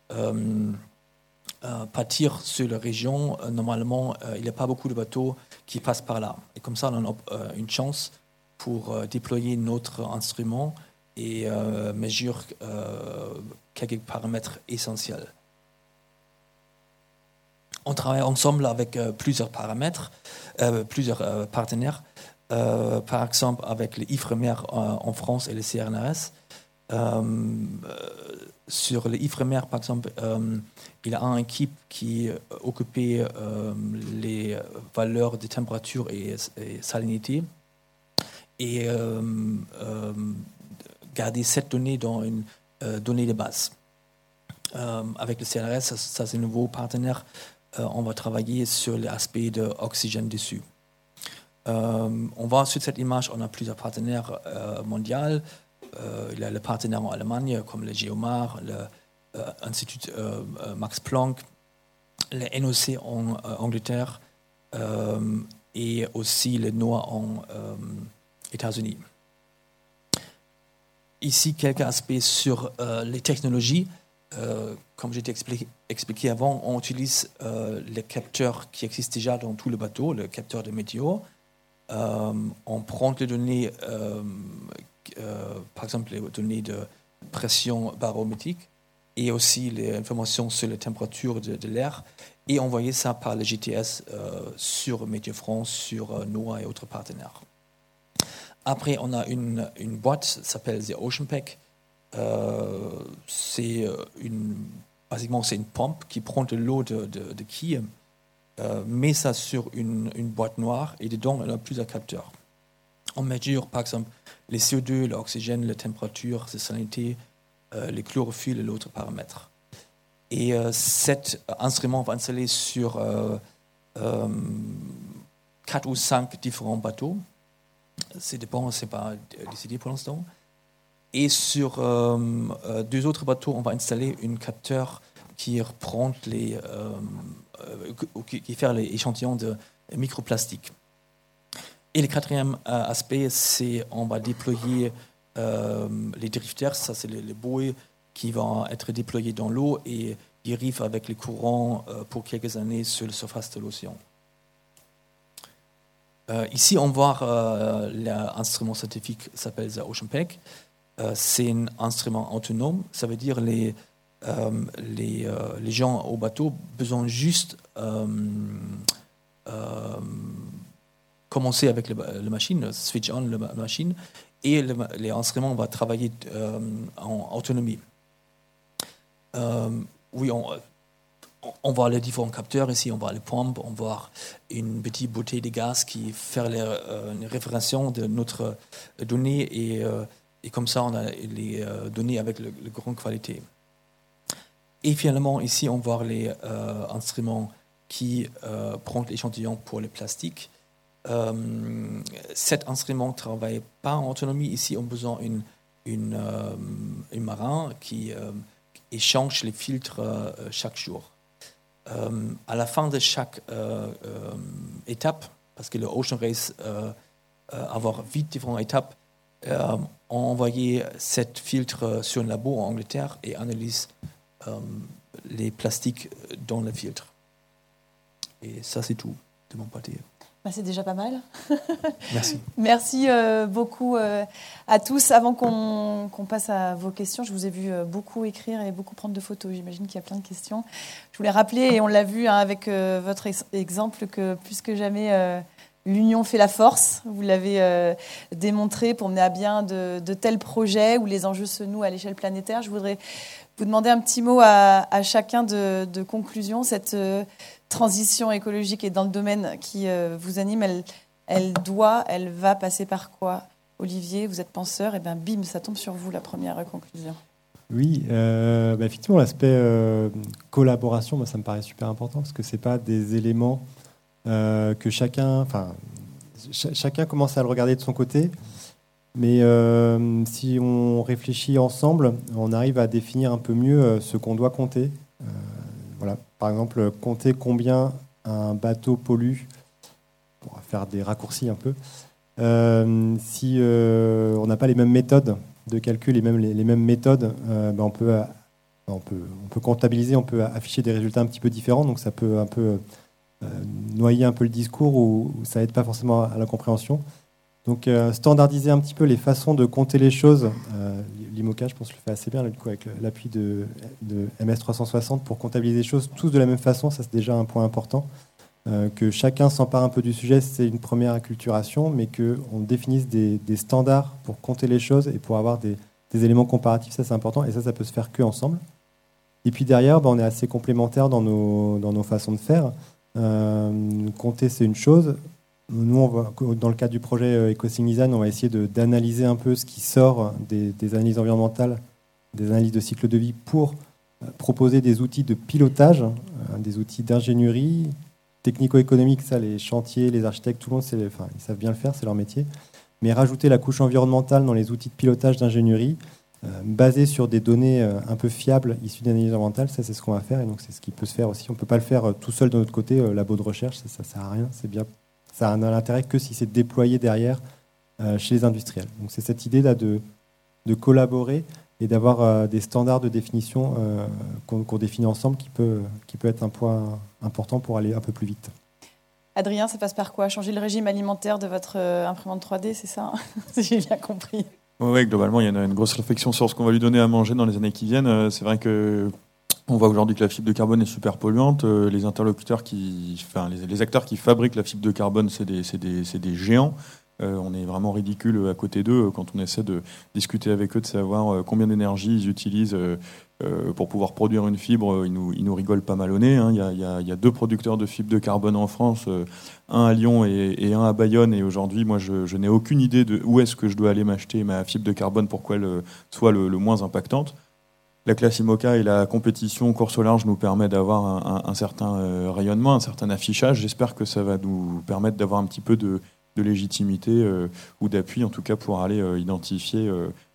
partir sur la région. Normalement, il n'y a pas beaucoup de bateaux qui passent par là. Et comme ça, on a une chance pour déployer notre instrument et mesurer quelques paramètres essentiels. On travaille ensemble avec plusieurs partenaires. Par exemple, avec le IFREMER en France et le CNRS. Sur le IFREMER, par exemple, il y a une équipe qui occupait les valeurs de température et salinité et garder cette donnée dans une donnée de base. Avec le CNRS, ça c'est un nouveau partenaire. On va travailler sur l'aspect de l'oxygène dessus. On voit sur cette image, on a plusieurs partenaires mondiaux. Il y a les partenaires en Allemagne comme le GEOMAR, l'Institut Max Planck, le NOC en Angleterre et aussi le NOAA en États-Unis. Ici, quelques aspects sur les technologies. Comme j'ai expliqué avant, on utilise les capteurs qui existent déjà dans tout le bateau, le capteur de météo. On prend les données, par exemple les données de pression barométrique et aussi les informations sur la température de l'air et envoyer ça par le GTS sur Météo France, sur NOAA et autres partenaires. Après, on a une boîte qui s'appelle The Ocean Pack. Basiquement, c'est une pompe qui prend de l'eau de quille, met ça sur une boîte noire et dedans, on a plusieurs capteurs. On mesure, par exemple, les CO2, l'oxygène, la température, la salinité, les chlorophylles et d'autres paramètres. Et cet instrument va installer sur 4 ou 5 différents bateaux. Ça dépend, ce n'est pas décidé pour l'instant. Et sur 2 autres bateaux, on va installer un capteur qui reprend qui fait les échantillons de microplastiques. Et le quatrième aspect, c'est on va déployer les drifters, ça c'est les buoys qui vont être déployés dans l'eau et dérive avec les courants pour quelques années sur la surface de l'océan. Ici, on voit l'instrument scientifique qui s'appelle The OceanPeg. C'est un instrument autonome, ça veut dire les gens au bateau besoin juste commencer avec la machine, switch on la machine, et l'instrument va travailler en autonomie. Oui, on voit les différents capteurs ici, on voit les pompes, on voit une petite bouteille de gaz qui fait une référence de notre donnée et comme ça on a les données avec la grande qualité. Et finalement ici on voit les instruments qui prennent l'échantillon pour le plastique. Cet instrument ne travaille pas en autonomie. Ici on a besoin d'un marin qui échange les filtres chaque jour. À la fin de chaque étape, parce que le Ocean Race avoir 8 différentes étapes, on envoyait 7 filtres sur un labo en Angleterre et analyse les plastiques dans le filtre. Et ça, c'est tout de mon côté. C'est déjà pas mal. Merci. Merci beaucoup à tous. Avant qu'on passe à vos questions, je vous ai vu beaucoup écrire et beaucoup prendre de photos. J'imagine qu'il y a plein de questions. Je voulais rappeler, et on l'a vu avec votre exemple, que plus que jamais, l'union fait la force. Vous l'avez démontré pour mener à bien de tels projets où les enjeux se nouent à l'échelle planétaire. Je voudrais vous demander un petit mot à chacun de conclusion. Cette transition écologique et dans le domaine qui vous anime, elle va passer par quoi? Olivier, vous êtes penseur, et bien bim, ça tombe sur vous la première conclusion. Oui, effectivement, l'aspect collaboration, moi, ça me paraît super important parce que c'est pas des éléments que chacun commence à le regarder de son côté, mais si on réfléchit ensemble, on arrive à définir un peu mieux ce qu'on doit compter. Voilà. Par exemple, compter combien un bateau pollue, on va faire des raccourcis un peu, si on n'a pas les mêmes méthodes de calcul et même les mêmes méthodes, on peut comptabiliser, on peut afficher des résultats un petit peu différents, donc ça peut un peu noyer un peu le discours ou ça n'aide pas forcément à la compréhension. Donc standardiser un petit peu les façons de compter les choses. L'IMOCA, je pense, le fait assez bien là, du coup, avec l'appui de MS360 pour comptabiliser les choses tous de la même façon. Ça, c'est déjà un point important. Que chacun s'empare un peu du sujet, c'est une première acculturation, mais qu'on définisse des standards pour compter les choses et pour avoir des éléments comparatifs. Ça, c'est important. Et ça peut se faire qu'ensemble. Et puis derrière, on est assez complémentaires dans nos façons de faire. Compter, c'est une chose. Nous, dans le cadre du projet Ecosync Design, on va essayer d'analyser un peu ce qui sort des analyses environnementales, des analyses de cycle de vie pour proposer des outils de pilotage, des outils d'ingénierie, technico-économique. Ça, les chantiers, les architectes, tout le monde, ils savent bien le faire, c'est leur métier. Mais rajouter la couche environnementale dans les outils de pilotage d'ingénierie, basés sur des données un peu fiables issues d'analyses environnementales, ça, c'est ce qu'on va faire. Et donc, c'est ce qui peut se faire aussi. On ne peut pas le faire tout seul de notre côté. Labo de recherche, ça ne sert à rien. C'est bien. Ça n'a l'intérêt que si c'est déployé derrière chez les industriels. Donc c'est cette idée-là de collaborer et d'avoir des standards de définition qu'on définit ensemble qui peut être un point important pour aller un peu plus vite. Adrien, ça passe par quoi? Changer le régime alimentaire de votre imprimante 3D, c'est ça? Si j'ai bien compris. Oui, globalement, il y a une grosse réflexion sur ce qu'on va lui donner à manger dans les années qui viennent. C'est vrai que on voit aujourd'hui que la fibre de carbone est super polluante. Les interlocuteurs les acteurs qui fabriquent la fibre de carbone, c'est des géants. On est vraiment ridicule à côté d'eux quand on essaie de discuter avec eux, de savoir combien d'énergie ils utilisent pour pouvoir produire une fibre. Ils nous rigolent pas mal au nez. Il y a 2 producteurs de fibre de carbone en France, un à Lyon et un à Bayonne. Et aujourd'hui, moi, je n'ai aucune idée de où est-ce que je dois aller m'acheter ma fibre de carbone pour qu'elle soit le moins impactante. La classe IMOCA et la compétition course au large nous permet d'avoir un certain rayonnement, un certain affichage. J'espère que ça va nous permettre d'avoir un petit peu de légitimité ou d'appui, en tout cas pour aller identifier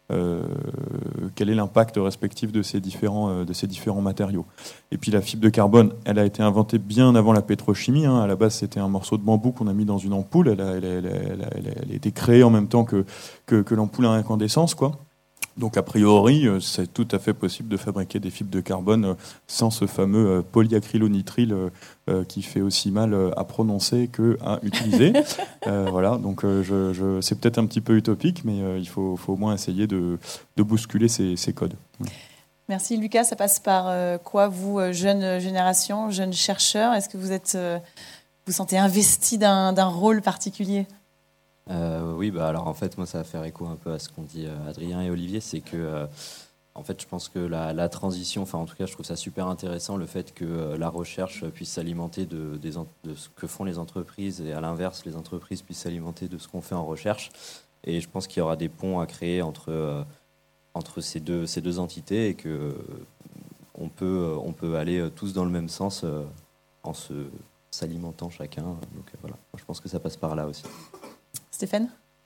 quel est l'impact respectif de ces différents matériaux. Et puis la fibre de carbone, elle a été inventée bien avant la pétrochimie. À la base, c'était un morceau de bambou qu'on a mis dans une ampoule. Elle a été créée en même temps que l'ampoule à incandescence, quoi. Donc a priori, c'est tout à fait possible de fabriquer des fibres de carbone sans ce fameux polyacrylonitrile qui fait aussi mal à prononcer qu'à utiliser. Voilà, donc c'est peut-être un petit peu utopique, mais il faut au moins essayer de bousculer ces codes. Merci Lucas. Ça passe par quoi, vous, jeune génération, jeunes chercheurs? Est-ce que vous sentez investi d'un rôle particulier? Oui, bah alors en fait, moi, ça va faire écho un peu à ce qu'ont dit Adrien et Olivier, c'est que en fait, je pense que la transition, enfin en tout cas, je trouve ça super intéressant le fait que la recherche puisse s'alimenter de ce que font les entreprises et à l'inverse, les entreprises puissent s'alimenter de ce qu'on fait en recherche. Et je pense qu'il y aura des ponts à créer entre ces deux entités et que on peut aller tous dans le même sens en s'alimentant chacun. Donc voilà, je pense que ça passe par là aussi. Stéphane?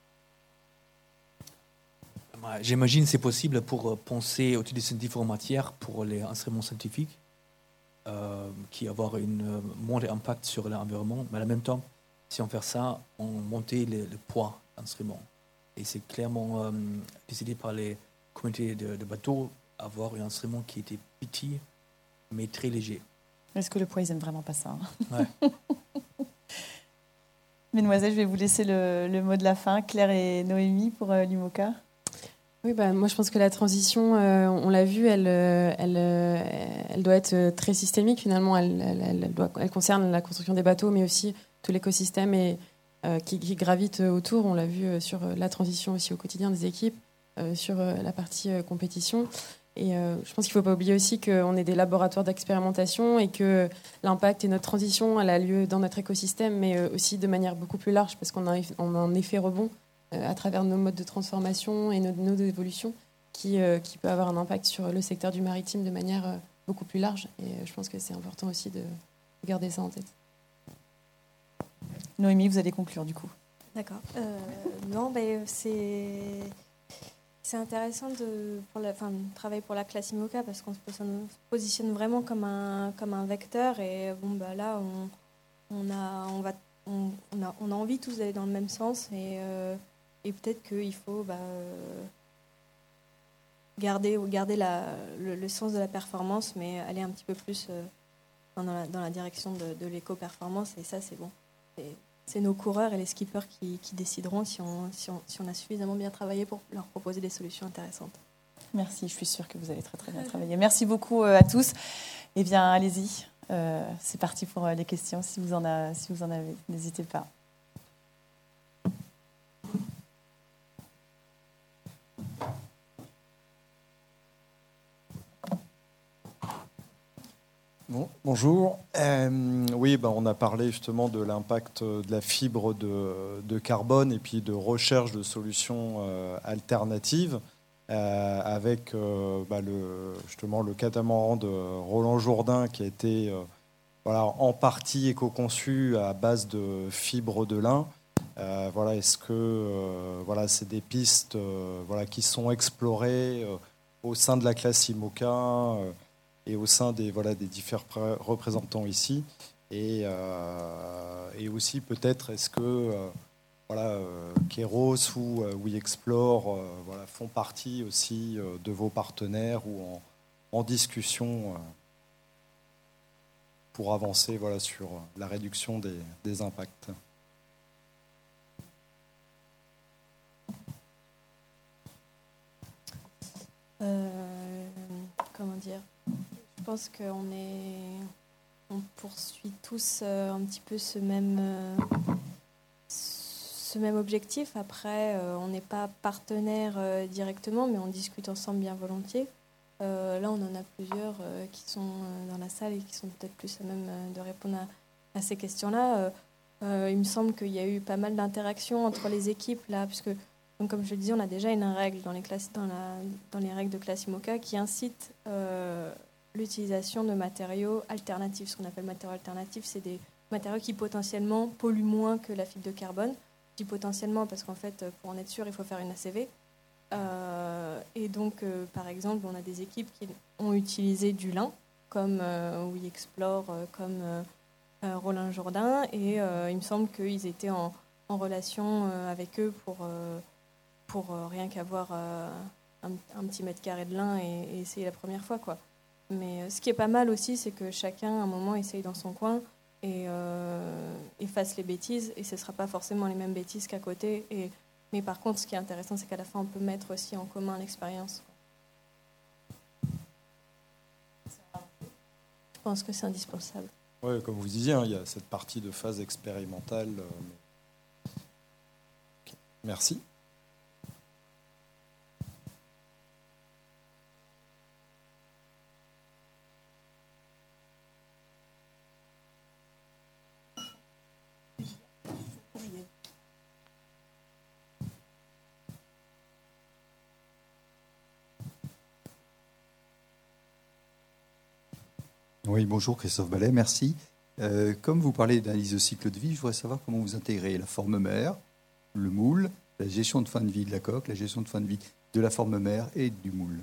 J'imagine que c'est possible pour penser utiliser différentes matières pour les instruments scientifiques qui avoir une moins d'impact sur l'environnement, mais en même temps, si on fait ça, on monte le poids d'instruments. Et c'est clairement décidé par les communautés de bateaux, avoir un instrument qui était petit, mais très léger. Est-ce que le poids, ils n'aiment vraiment pas ça? Ouais. Mesdemoiselles, je vais vous laisser le mot de la fin. Claire et Noémie pour l'IMOCA. Oui, moi je pense que la transition, on l'a vu, elle doit être très systémique finalement. Elle concerne la construction des bateaux, mais aussi tout l'écosystème qui gravite autour. On l'a vu sur la transition aussi au quotidien des équipes, sur la partie compétition. Et je pense qu'il ne faut pas oublier aussi qu'on est des laboratoires d'expérimentation et que l'impact et notre transition, elle a lieu dans notre écosystème, mais aussi de manière beaucoup plus large, parce qu'on a un effet rebond à travers nos modes de transformation et nos évolutions qui peut avoir un impact sur le secteur du maritime de manière beaucoup plus large. Et je pense que c'est important aussi de garder ça en tête. Noémie, vous allez conclure du coup. D'accord. Non, c'est intéressant de travailler pour la classe IMOCA parce qu'on se positionne vraiment comme un vecteur et là on a envie tous d'aller dans le même sens et peut-être qu'il faut garder le sens de la performance mais aller un petit peu plus dans la direction de l'éco-performance et ça c'est bon. C'est nos coureurs et les skippers qui décideront si on a suffisamment bien travaillé pour leur proposer des solutions intéressantes. Merci, je suis sûre que vous allez très très bien travailler. Merci beaucoup à tous. Eh bien, allez-y, c'est parti pour les questions. Si vous en avez, n'hésitez pas. Bonjour. Oui, on a parlé justement de l'impact de la fibre de carbone et puis de recherche de solutions alternatives avec justement le catamaran de Roland Jourdain qui a été en partie éco-conçu à base de fibres de lin. Est-ce que c'est des pistes qui sont explorées au sein de la classe IMOCA et au sein des différents représentants ici. Et aussi, peut-être, est-ce que Kairos ou WeExplore font partie aussi de vos partenaires ou en discussion pour avancer sur la réduction des impacts. Comment dire ? Je pense qu'on poursuit tous un petit peu ce même objectif. Après, on n'est pas partenaire directement, mais on discute ensemble bien volontiers. Là, on en a plusieurs qui sont dans la salle et qui sont peut-être plus à même de répondre à ces questions-là. Il me semble qu'il y a eu pas mal d'interactions entre les équipes, là, puisque, donc, comme je le disais, on a déjà une règle dans les règles de classe IMOCA qui incite l'utilisation de matériaux alternatifs. Ce qu'on appelle matériaux alternatifs, c'est des matériaux qui potentiellement polluent moins que la fibre de carbone. Je dis potentiellement parce qu'en fait, pour en être sûr, il faut faire une ACV. Et donc, par exemple, on a des équipes qui ont utilisé du lin, comme WeExplore, comme Roland Jourdain. Et il me semble qu'ils étaient en relation avec eux pour rien qu'avoir un petit mètre carré de lin et essayer la première fois, quoi. Mais ce qui est pas mal aussi, c'est que chacun, à un moment, essaye dans son coin et fasse les bêtises. Et ce ne sera pas forcément les mêmes bêtises qu'à côté. Mais par contre, ce qui est intéressant, c'est qu'à la fin, on peut mettre aussi en commun l'expérience. Je pense que c'est indispensable. Oui, comme vous disiez, il y a cette partie de phase expérimentale. Okay. Merci. Oui, bonjour Christophe Ballet, merci. Comme vous parlez d'analyse de cycle de vie, je voudrais savoir comment vous intégrez la forme mère, le moule, la gestion de fin de vie de la coque, la gestion de fin de vie de la forme mère et du moule.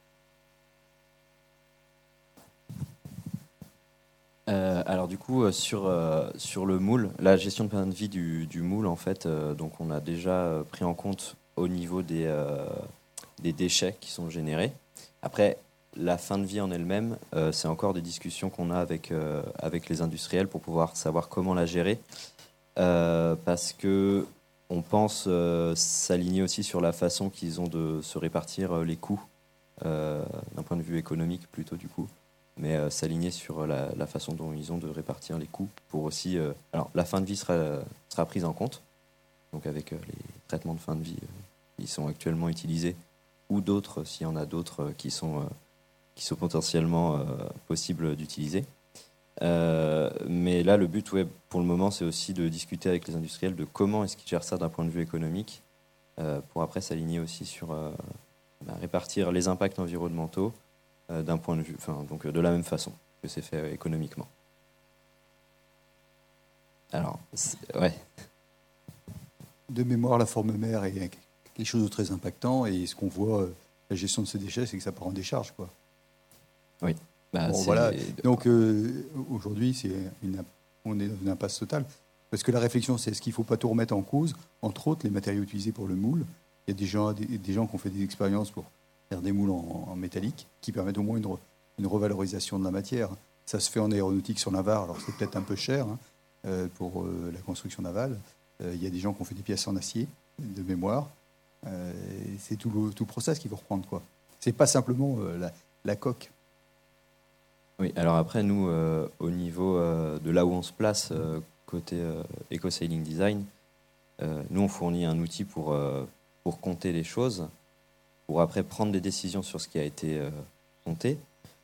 Alors du coup, sur le moule, la gestion de fin de vie du moule, en fait, donc on a déjà pris en compte au niveau des déchets qui sont générés. Après, la fin de vie en elle-même, c'est encore des discussions qu'on a avec les industriels pour pouvoir savoir comment la gérer. Parce que on pense s'aligner aussi sur la façon qu'ils ont de se répartir les coûts, d'un point de vue économique plutôt du coup, mais s'aligner sur la façon dont ils ont de répartir les coûts pour aussi... alors la fin de vie sera prise en compte, donc avec les traitements de fin de vie qui sont actuellement utilisés, ou d'autres, s'il y en a d'autres qui sont potentiellement possibles d'utiliser. Mais là, le but, pour le moment, c'est aussi de discuter avec les industriels de comment est-ce qu'ils gèrent ça d'un point de vue économique, pour après s'aligner aussi sur répartir les impacts environnementaux d'un point de vue, donc de la même façon que c'est fait économiquement. Alors, ouais. De mémoire, la forme mère est quelque chose de très impactant, et ce qu'on voit, la gestion de ces déchets, c'est que ça part en décharge, quoi. Oui. Bon, voilà. Donc aujourd'hui, on est dans une impasse totale. Parce que la réflexion, c'est est-ce qu'il ne faut pas tout remettre en cause, entre autres les matériaux utilisés pour le moule. Il y a des gens qui ont fait des expériences pour faire des moules en métallique, qui permettent au moins une revalorisation de la matière. Ça se fait en aéronautique sur Navarre, alors c'est peut-être un peu cher pour la construction navale. Il y a des gens qui ont fait des pièces en acier, de mémoire. C'est tout le process qu'il faut reprendre, quoi. C'est pas simplement la coque. Oui, alors après, nous, au niveau de là où on se place, côté Eco-Sailing Design, nous, on fournit un outil pour compter les choses, pour après prendre des décisions sur ce qui a été compté.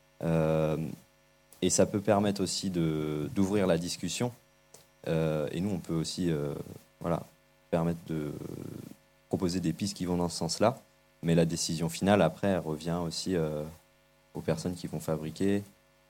Et ça peut permettre aussi d'ouvrir la discussion. Et nous, on peut aussi permettre de proposer des pistes qui vont dans ce sens-là. Mais la décision finale, après, elle revient aussi aux personnes qui vont fabriquer.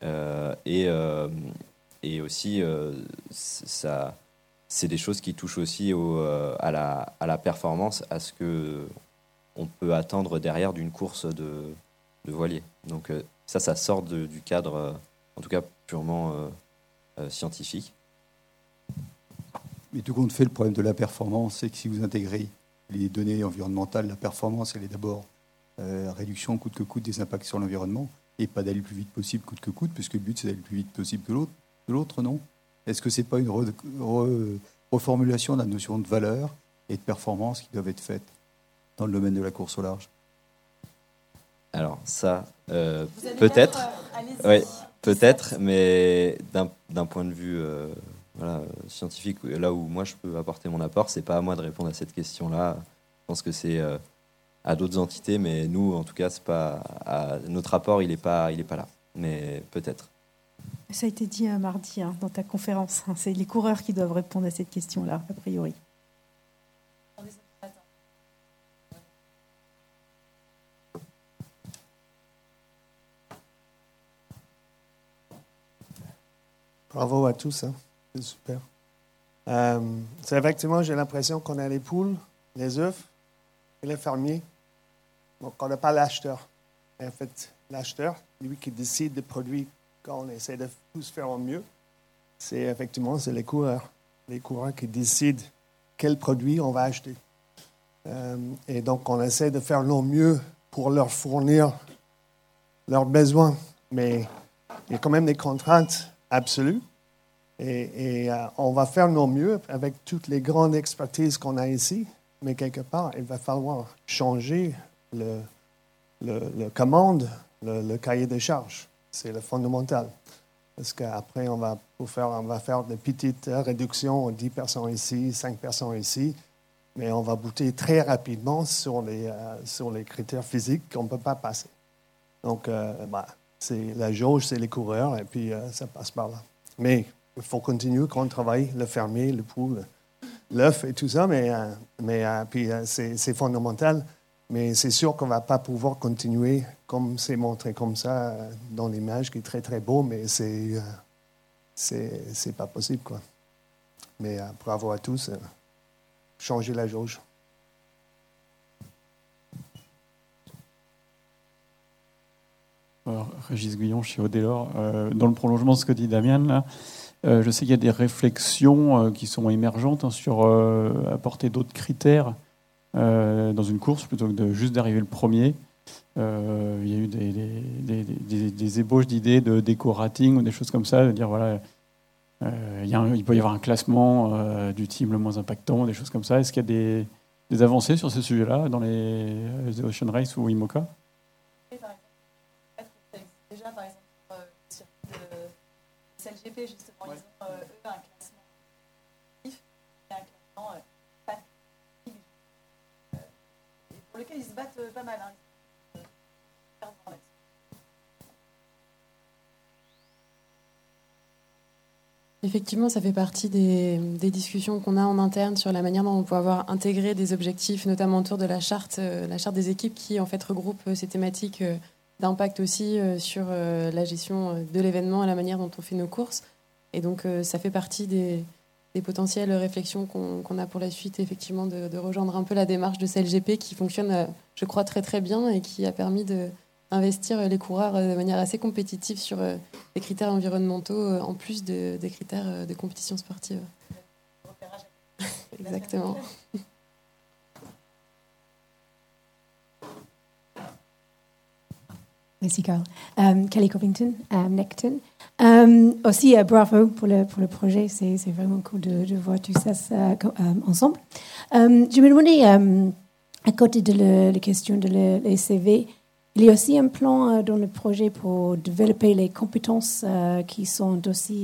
Et aussi, ça, c'est des choses qui touchent aussi à la performance, à ce qu'on peut attendre derrière d'une course de voilier. Donc ça sort du cadre, en tout cas purement scientifique. Mais tout compte fait, le problème de la performance, c'est que si vous intégrez les données environnementales, la performance, elle est d'abord réduction coûte que coûte des impacts sur l'environnement, et pas d'aller le plus vite possible coûte que coûte, puisque le but c'est d'aller le plus vite possible que l'autre, non? Est-ce que c'est pas une reformulation de la notion de valeur et de performance qui doivent être faites dans le domaine de la course au large? Alors ça, peut-être, ouais, peut-être, mais d'un point de vue scientifique, là où moi je peux apporter mon apport, c'est pas à moi de répondre à cette question-là. Je pense que c'est à d'autres entités, mais nous, en tout cas, c'est pas notre apport, il est pas là. Mais peut-être. Ça a été dit mardi dans ta conférence. C'est les coureurs qui doivent répondre à cette question-là, a priori. Bravo à tous, c'est super. C'est effectivement, j'ai l'impression qu'on a les poules, les œufs et les fermiers. Donc, on n'a pas l'acheteur. En fait, l'acheteur, lui qui décide des produits quand on essaie de tous faire au mieux, c'est les coureurs. Les coureurs qui décident quel produit on va acheter. Et donc, on essaie de faire le mieux pour leur fournir leurs besoins. Mais il y a quand même des contraintes absolues. Et on va faire nos mieux avec toutes les grandes expertises qu'on a ici. Mais quelque part, il va falloir changer le le cahier des charges. C'est le fondamental. Parce qu'après, on va faire des petites réductions, 10 personnes ici, 5 personnes ici, mais on va bouter très rapidement sur les critères physiques qu'on ne peut pas passer. Donc, c'est la jauge, c'est les coureurs, et puis ça passe par là. Mais il faut continuer quand on travaille, le fermier, le poule, l'œuf et tout ça, puis c'est fondamental. Mais c'est sûr qu'on ne va pas pouvoir continuer comme c'est montré comme ça dans l'image, qui est très, très beau, mais c'est pas possible, quoi. Mais bravo à tous. Changez la jauge. Alors, Régis Guillon, chez Odélor. Dans le prolongement de ce que dit Damien, là, je sais qu'il y a des réflexions qui sont émergentes sur apporter d'autres critères dans une course plutôt que juste d'arriver le premier. Il y a eu des ébauches d'idées de déco-rating ou des choses comme ça, de dire voilà, il peut y avoir un classement du team le moins impactant, des choses comme ça. Est-ce qu'il y a des avancées sur ce sujet-là dans les The Ocean Race ou IMOCA? Déjà, par exemple, le circuit de CLGP, justement, ils ont eux un classement et un classement pas et pour lequel ils se battent pas mal. Hein. Effectivement, ça fait partie des discussions qu'on a en interne sur la manière dont on peut avoir intégré des objectifs, notamment autour de la charte des équipes qui en fait regroupe ces thématiques d'impact aussi sur la gestion de l'événement et la manière dont on fait nos courses. Et donc ça fait partie des potentielles réflexions qu'on a pour la suite, effectivement, de rejoindre un peu la démarche de CLGP qui fonctionne, je crois, très très bien et qui a permis d'investir les coureurs de manière assez compétitive sur des critères environnementaux en plus des critères de compétition sportive. Exactement. Merci Carl. Kelly Covington, Necton. Aussi, bravo pour le projet. C'est vraiment cool de voir tout ça ensemble. Je me demandais, à côté de la question de les CV, il y a aussi un plan dans le projet pour développer les compétences qui sont aussi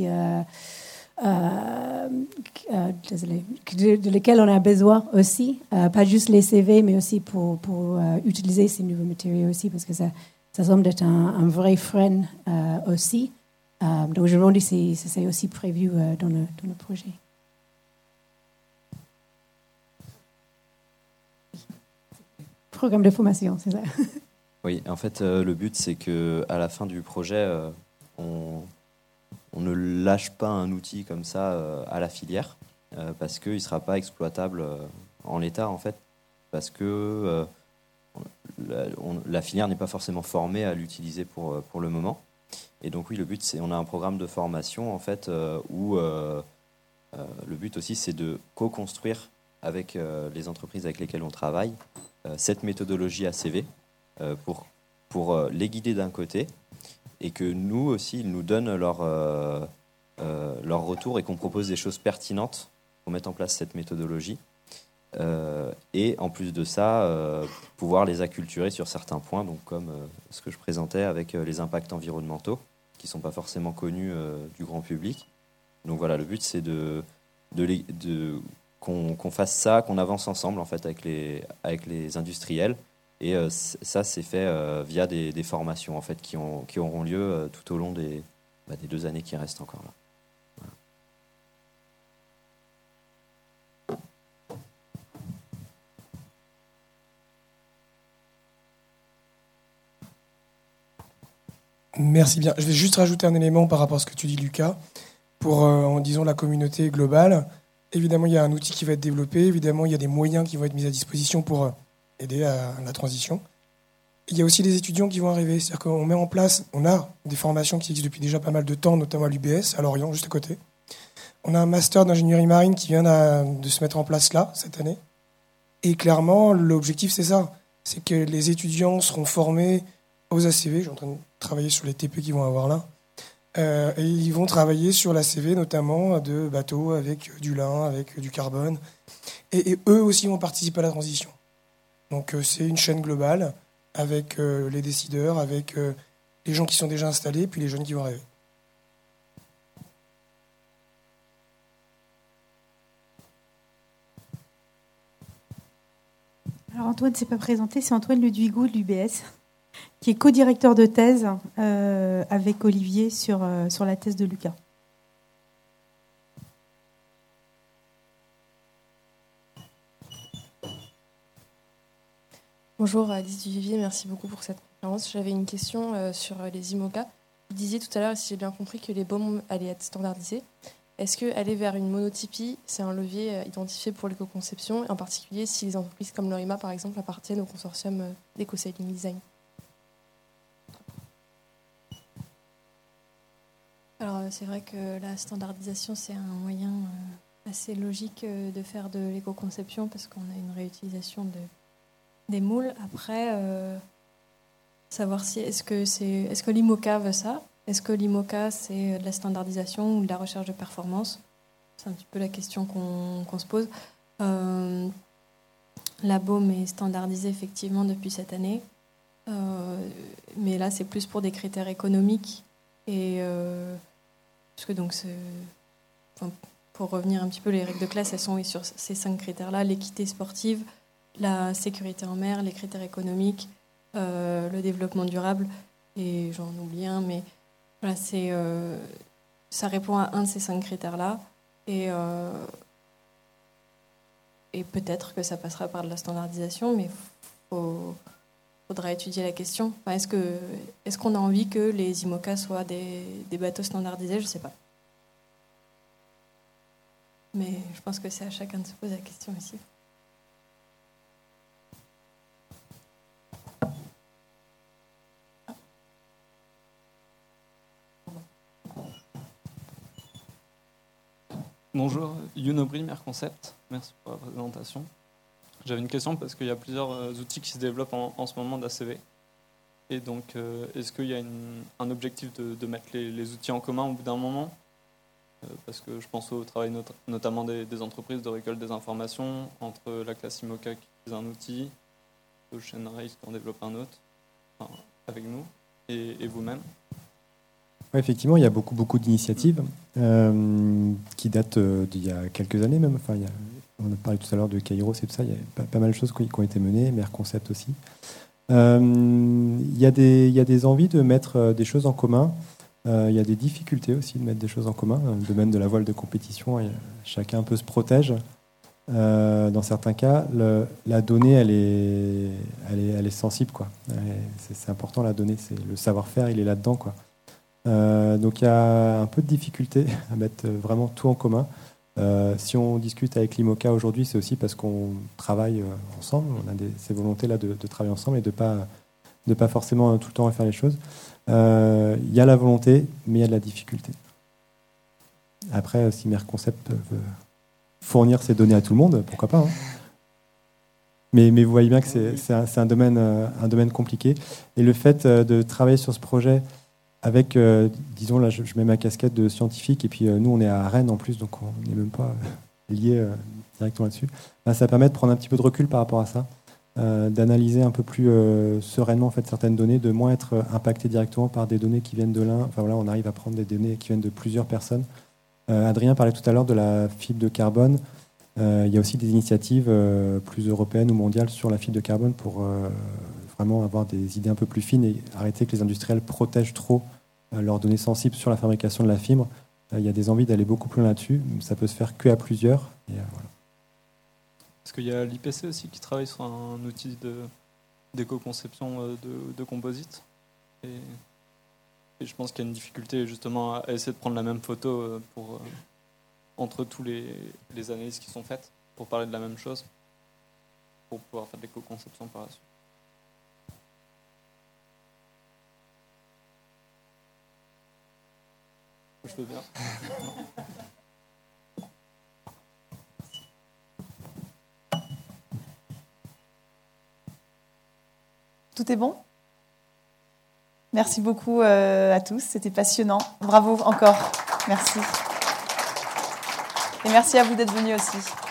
de lesquelles on a besoin aussi, pas juste les CV, mais aussi pour utiliser ces nouveaux matériaux aussi, parce que ça semble être un vrai frein aussi. Donc je me demande si c'est aussi prévu dans le projet. Programme de formation, c'est ça. Oui, en fait, le but, c'est qu'à la fin du projet, on ne lâche pas un outil comme ça à la filière, parce qu'il ne sera pas exploitable en l'état, en fait, parce que la filière n'est pas forcément formée à l'utiliser pour le moment. Et donc oui, le but, c'est on a un programme de formation, en fait, où le but aussi, c'est de co-construire avec les entreprises avec lesquelles on travaille cette méthodologie ACV, pour les guider d'un côté, et que nous aussi, ils nous donnent leur retour et qu'on propose des choses pertinentes pour mettre en place cette méthodologie. Et en plus de ça, pouvoir les acculturer sur certains points, donc comme ce que je présentais avec les impacts environnementaux, qui ne sont pas forcément connus du grand public. Donc voilà, le but, c'est qu'on fasse ça, qu'on avance ensemble en fait, avec les industriels. Et ça, c'est fait via des formations en fait, qui auront lieu tout au long des 2 années qui restent encore là. Voilà. Merci bien. Je vais juste rajouter un élément par rapport à ce que tu dis, Lucas, pour, en disant la communauté globale. Évidemment, il y a un outil qui va être développé. Évidemment, il y a des moyens qui vont être mis à disposition pour aider à la transition. Il y a aussi des étudiants qui vont arriver. C'est-à-dire qu'on met en place, on a des formations qui existent depuis déjà pas mal de temps, notamment à l'UBS, à Lorient, juste à côté. On a un master d'ingénierie marine qui vient de se mettre en place là, cette année. Et clairement, l'objectif, c'est ça. c'est que les étudiants seront formés aux ACV. Je suis en train de travailler sur les TP qu'ils vont avoir là. Et ils vont travailler sur l'ACV, notamment de bateaux avec du lin, avec du carbone. Et eux aussi vont participer à la transition. Donc c'est une chaîne globale avec les décideurs, avec les gens qui sont déjà installés, puis les jeunes qui vont arriver. Alors Antoine ne s'est pas présenté, c'est Antoine Leduigou de l'UBS, qui est co-directeur de thèse avec Olivier sur la thèse de Lucas. Bonjour Alice Duvivier, merci beaucoup pour cette conférence. J'avais une question sur les IMOCA. Vous disiez tout à l'heure, si j'ai bien compris, que les baumes allaient être standardisés. Est-ce qu'aller vers une monotypie, c'est un levier identifié pour l'éco-conception, en particulier si les entreprises comme Lorima, par exemple, appartiennent au consortium d'Eco-Sailing Design? Alors c'est vrai que la standardisation, c'est un moyen assez logique de faire de l'éco-conception parce qu'on a une réutilisation des moules. Après, savoir si est-ce que l'IMOCA veut ça? Est-ce que l'IMOCA, c'est de la standardisation ou de la recherche de performance? C'est un petit peu la question qu'on se pose. La baume est standardisée effectivement depuis cette année. Mais là, c'est plus pour des critères économiques. Et puisque donc, pour revenir un petit peu, les règles de classe, elles sont sur ces 5 critères-là: l'équité sportive, la sécurité en mer, les critères économiques, le développement durable, et j'en oublie un, mais voilà, ça répond à un de ces 5 critères-là, et peut-être que ça passera par de la standardisation, mais faudra étudier la question. Enfin, est-ce qu'on a envie que les IMOCA soient des bateaux standardisés? Je ne sais pas. Mais je pense que c'est à chacun de se poser la question ici. Bonjour, Youn Aubry, Merconcept. Merci pour la présentation. J'avais une question parce qu'il y a plusieurs outils qui se développent en ce moment d'ACV. Et donc, est-ce qu'il y a un objectif de mettre les outils en commun au bout d'un moment? Parce que je pense au travail notamment des entreprises de récolte des informations, entre la classe IMOCA qui utilise un outil, Ocean Race qui en développe un autre, enfin, avec nous, et vous-même. Ouais, effectivement, il y a beaucoup d'initiatives qui datent d'il y a quelques années même. Enfin, on a parlé tout à l'heure de Kairos et tout ça. Il y a pas mal de choses qui ont été menées, Merconcept aussi. Il y a des envies de mettre des choses en commun. Il y a des difficultés aussi de mettre des choses en commun. Dans le domaine de la voile de compétition, chacun un peu se protège. Dans certains cas, la donnée, elle est sensible, quoi. C'est important, la donnée, c'est le savoir-faire, il est là-dedans, quoi. Donc il y a un peu de difficulté à mettre vraiment tout en commun. Si on discute avec l'IMOCA aujourd'hui, c'est aussi parce qu'on travaille ensemble. On a ces volontés-là de travailler ensemble et de pas forcément tout le temps refaire les choses. Il y a la volonté, mais il y a de la difficulté. Après, si Merconcept veut fournir ces données à tout le monde, pourquoi pas, hein. Mais vous voyez bien que c'est un domaine compliqué. Et le fait de travailler sur ce projet avec, disons, là je mets ma casquette de scientifique, et puis nous on est à Rennes en plus, donc on n'est même pas lié directement là-dessus. Là, ça permet de prendre un petit peu de recul par rapport à ça, d'analyser un peu plus sereinement en fait, certaines données, de moins être impacté directement par des données qui viennent de l'un. Enfin voilà, on arrive à prendre des données qui viennent de plusieurs personnes. Adrien parlait tout à l'heure de la fibre de carbone. Il y a aussi des initiatives plus européennes ou mondiales sur la fibre de carbone pour vraiment avoir des idées un peu plus fines et arrêter que les industriels protègent trop leurs données sensibles sur la fabrication de la fibre. Il y a des envies d'aller beaucoup plus loin là-dessus. Ça peut se faire qu'à plusieurs. Et, voilà. Parce qu'il y a l'IPC aussi qui travaille sur un outil d'éco-conception de composites. Et je pense qu'il y a une difficulté justement à essayer de prendre la même photo entre tous les analyses qui sont faites pour parler de la même chose, pour pouvoir faire de l'éco-conception par la suite. Je veux bien. Tout est bon? Merci beaucoup à tous, c'était passionnant. Bravo encore, merci. Et merci à vous d'être venus aussi.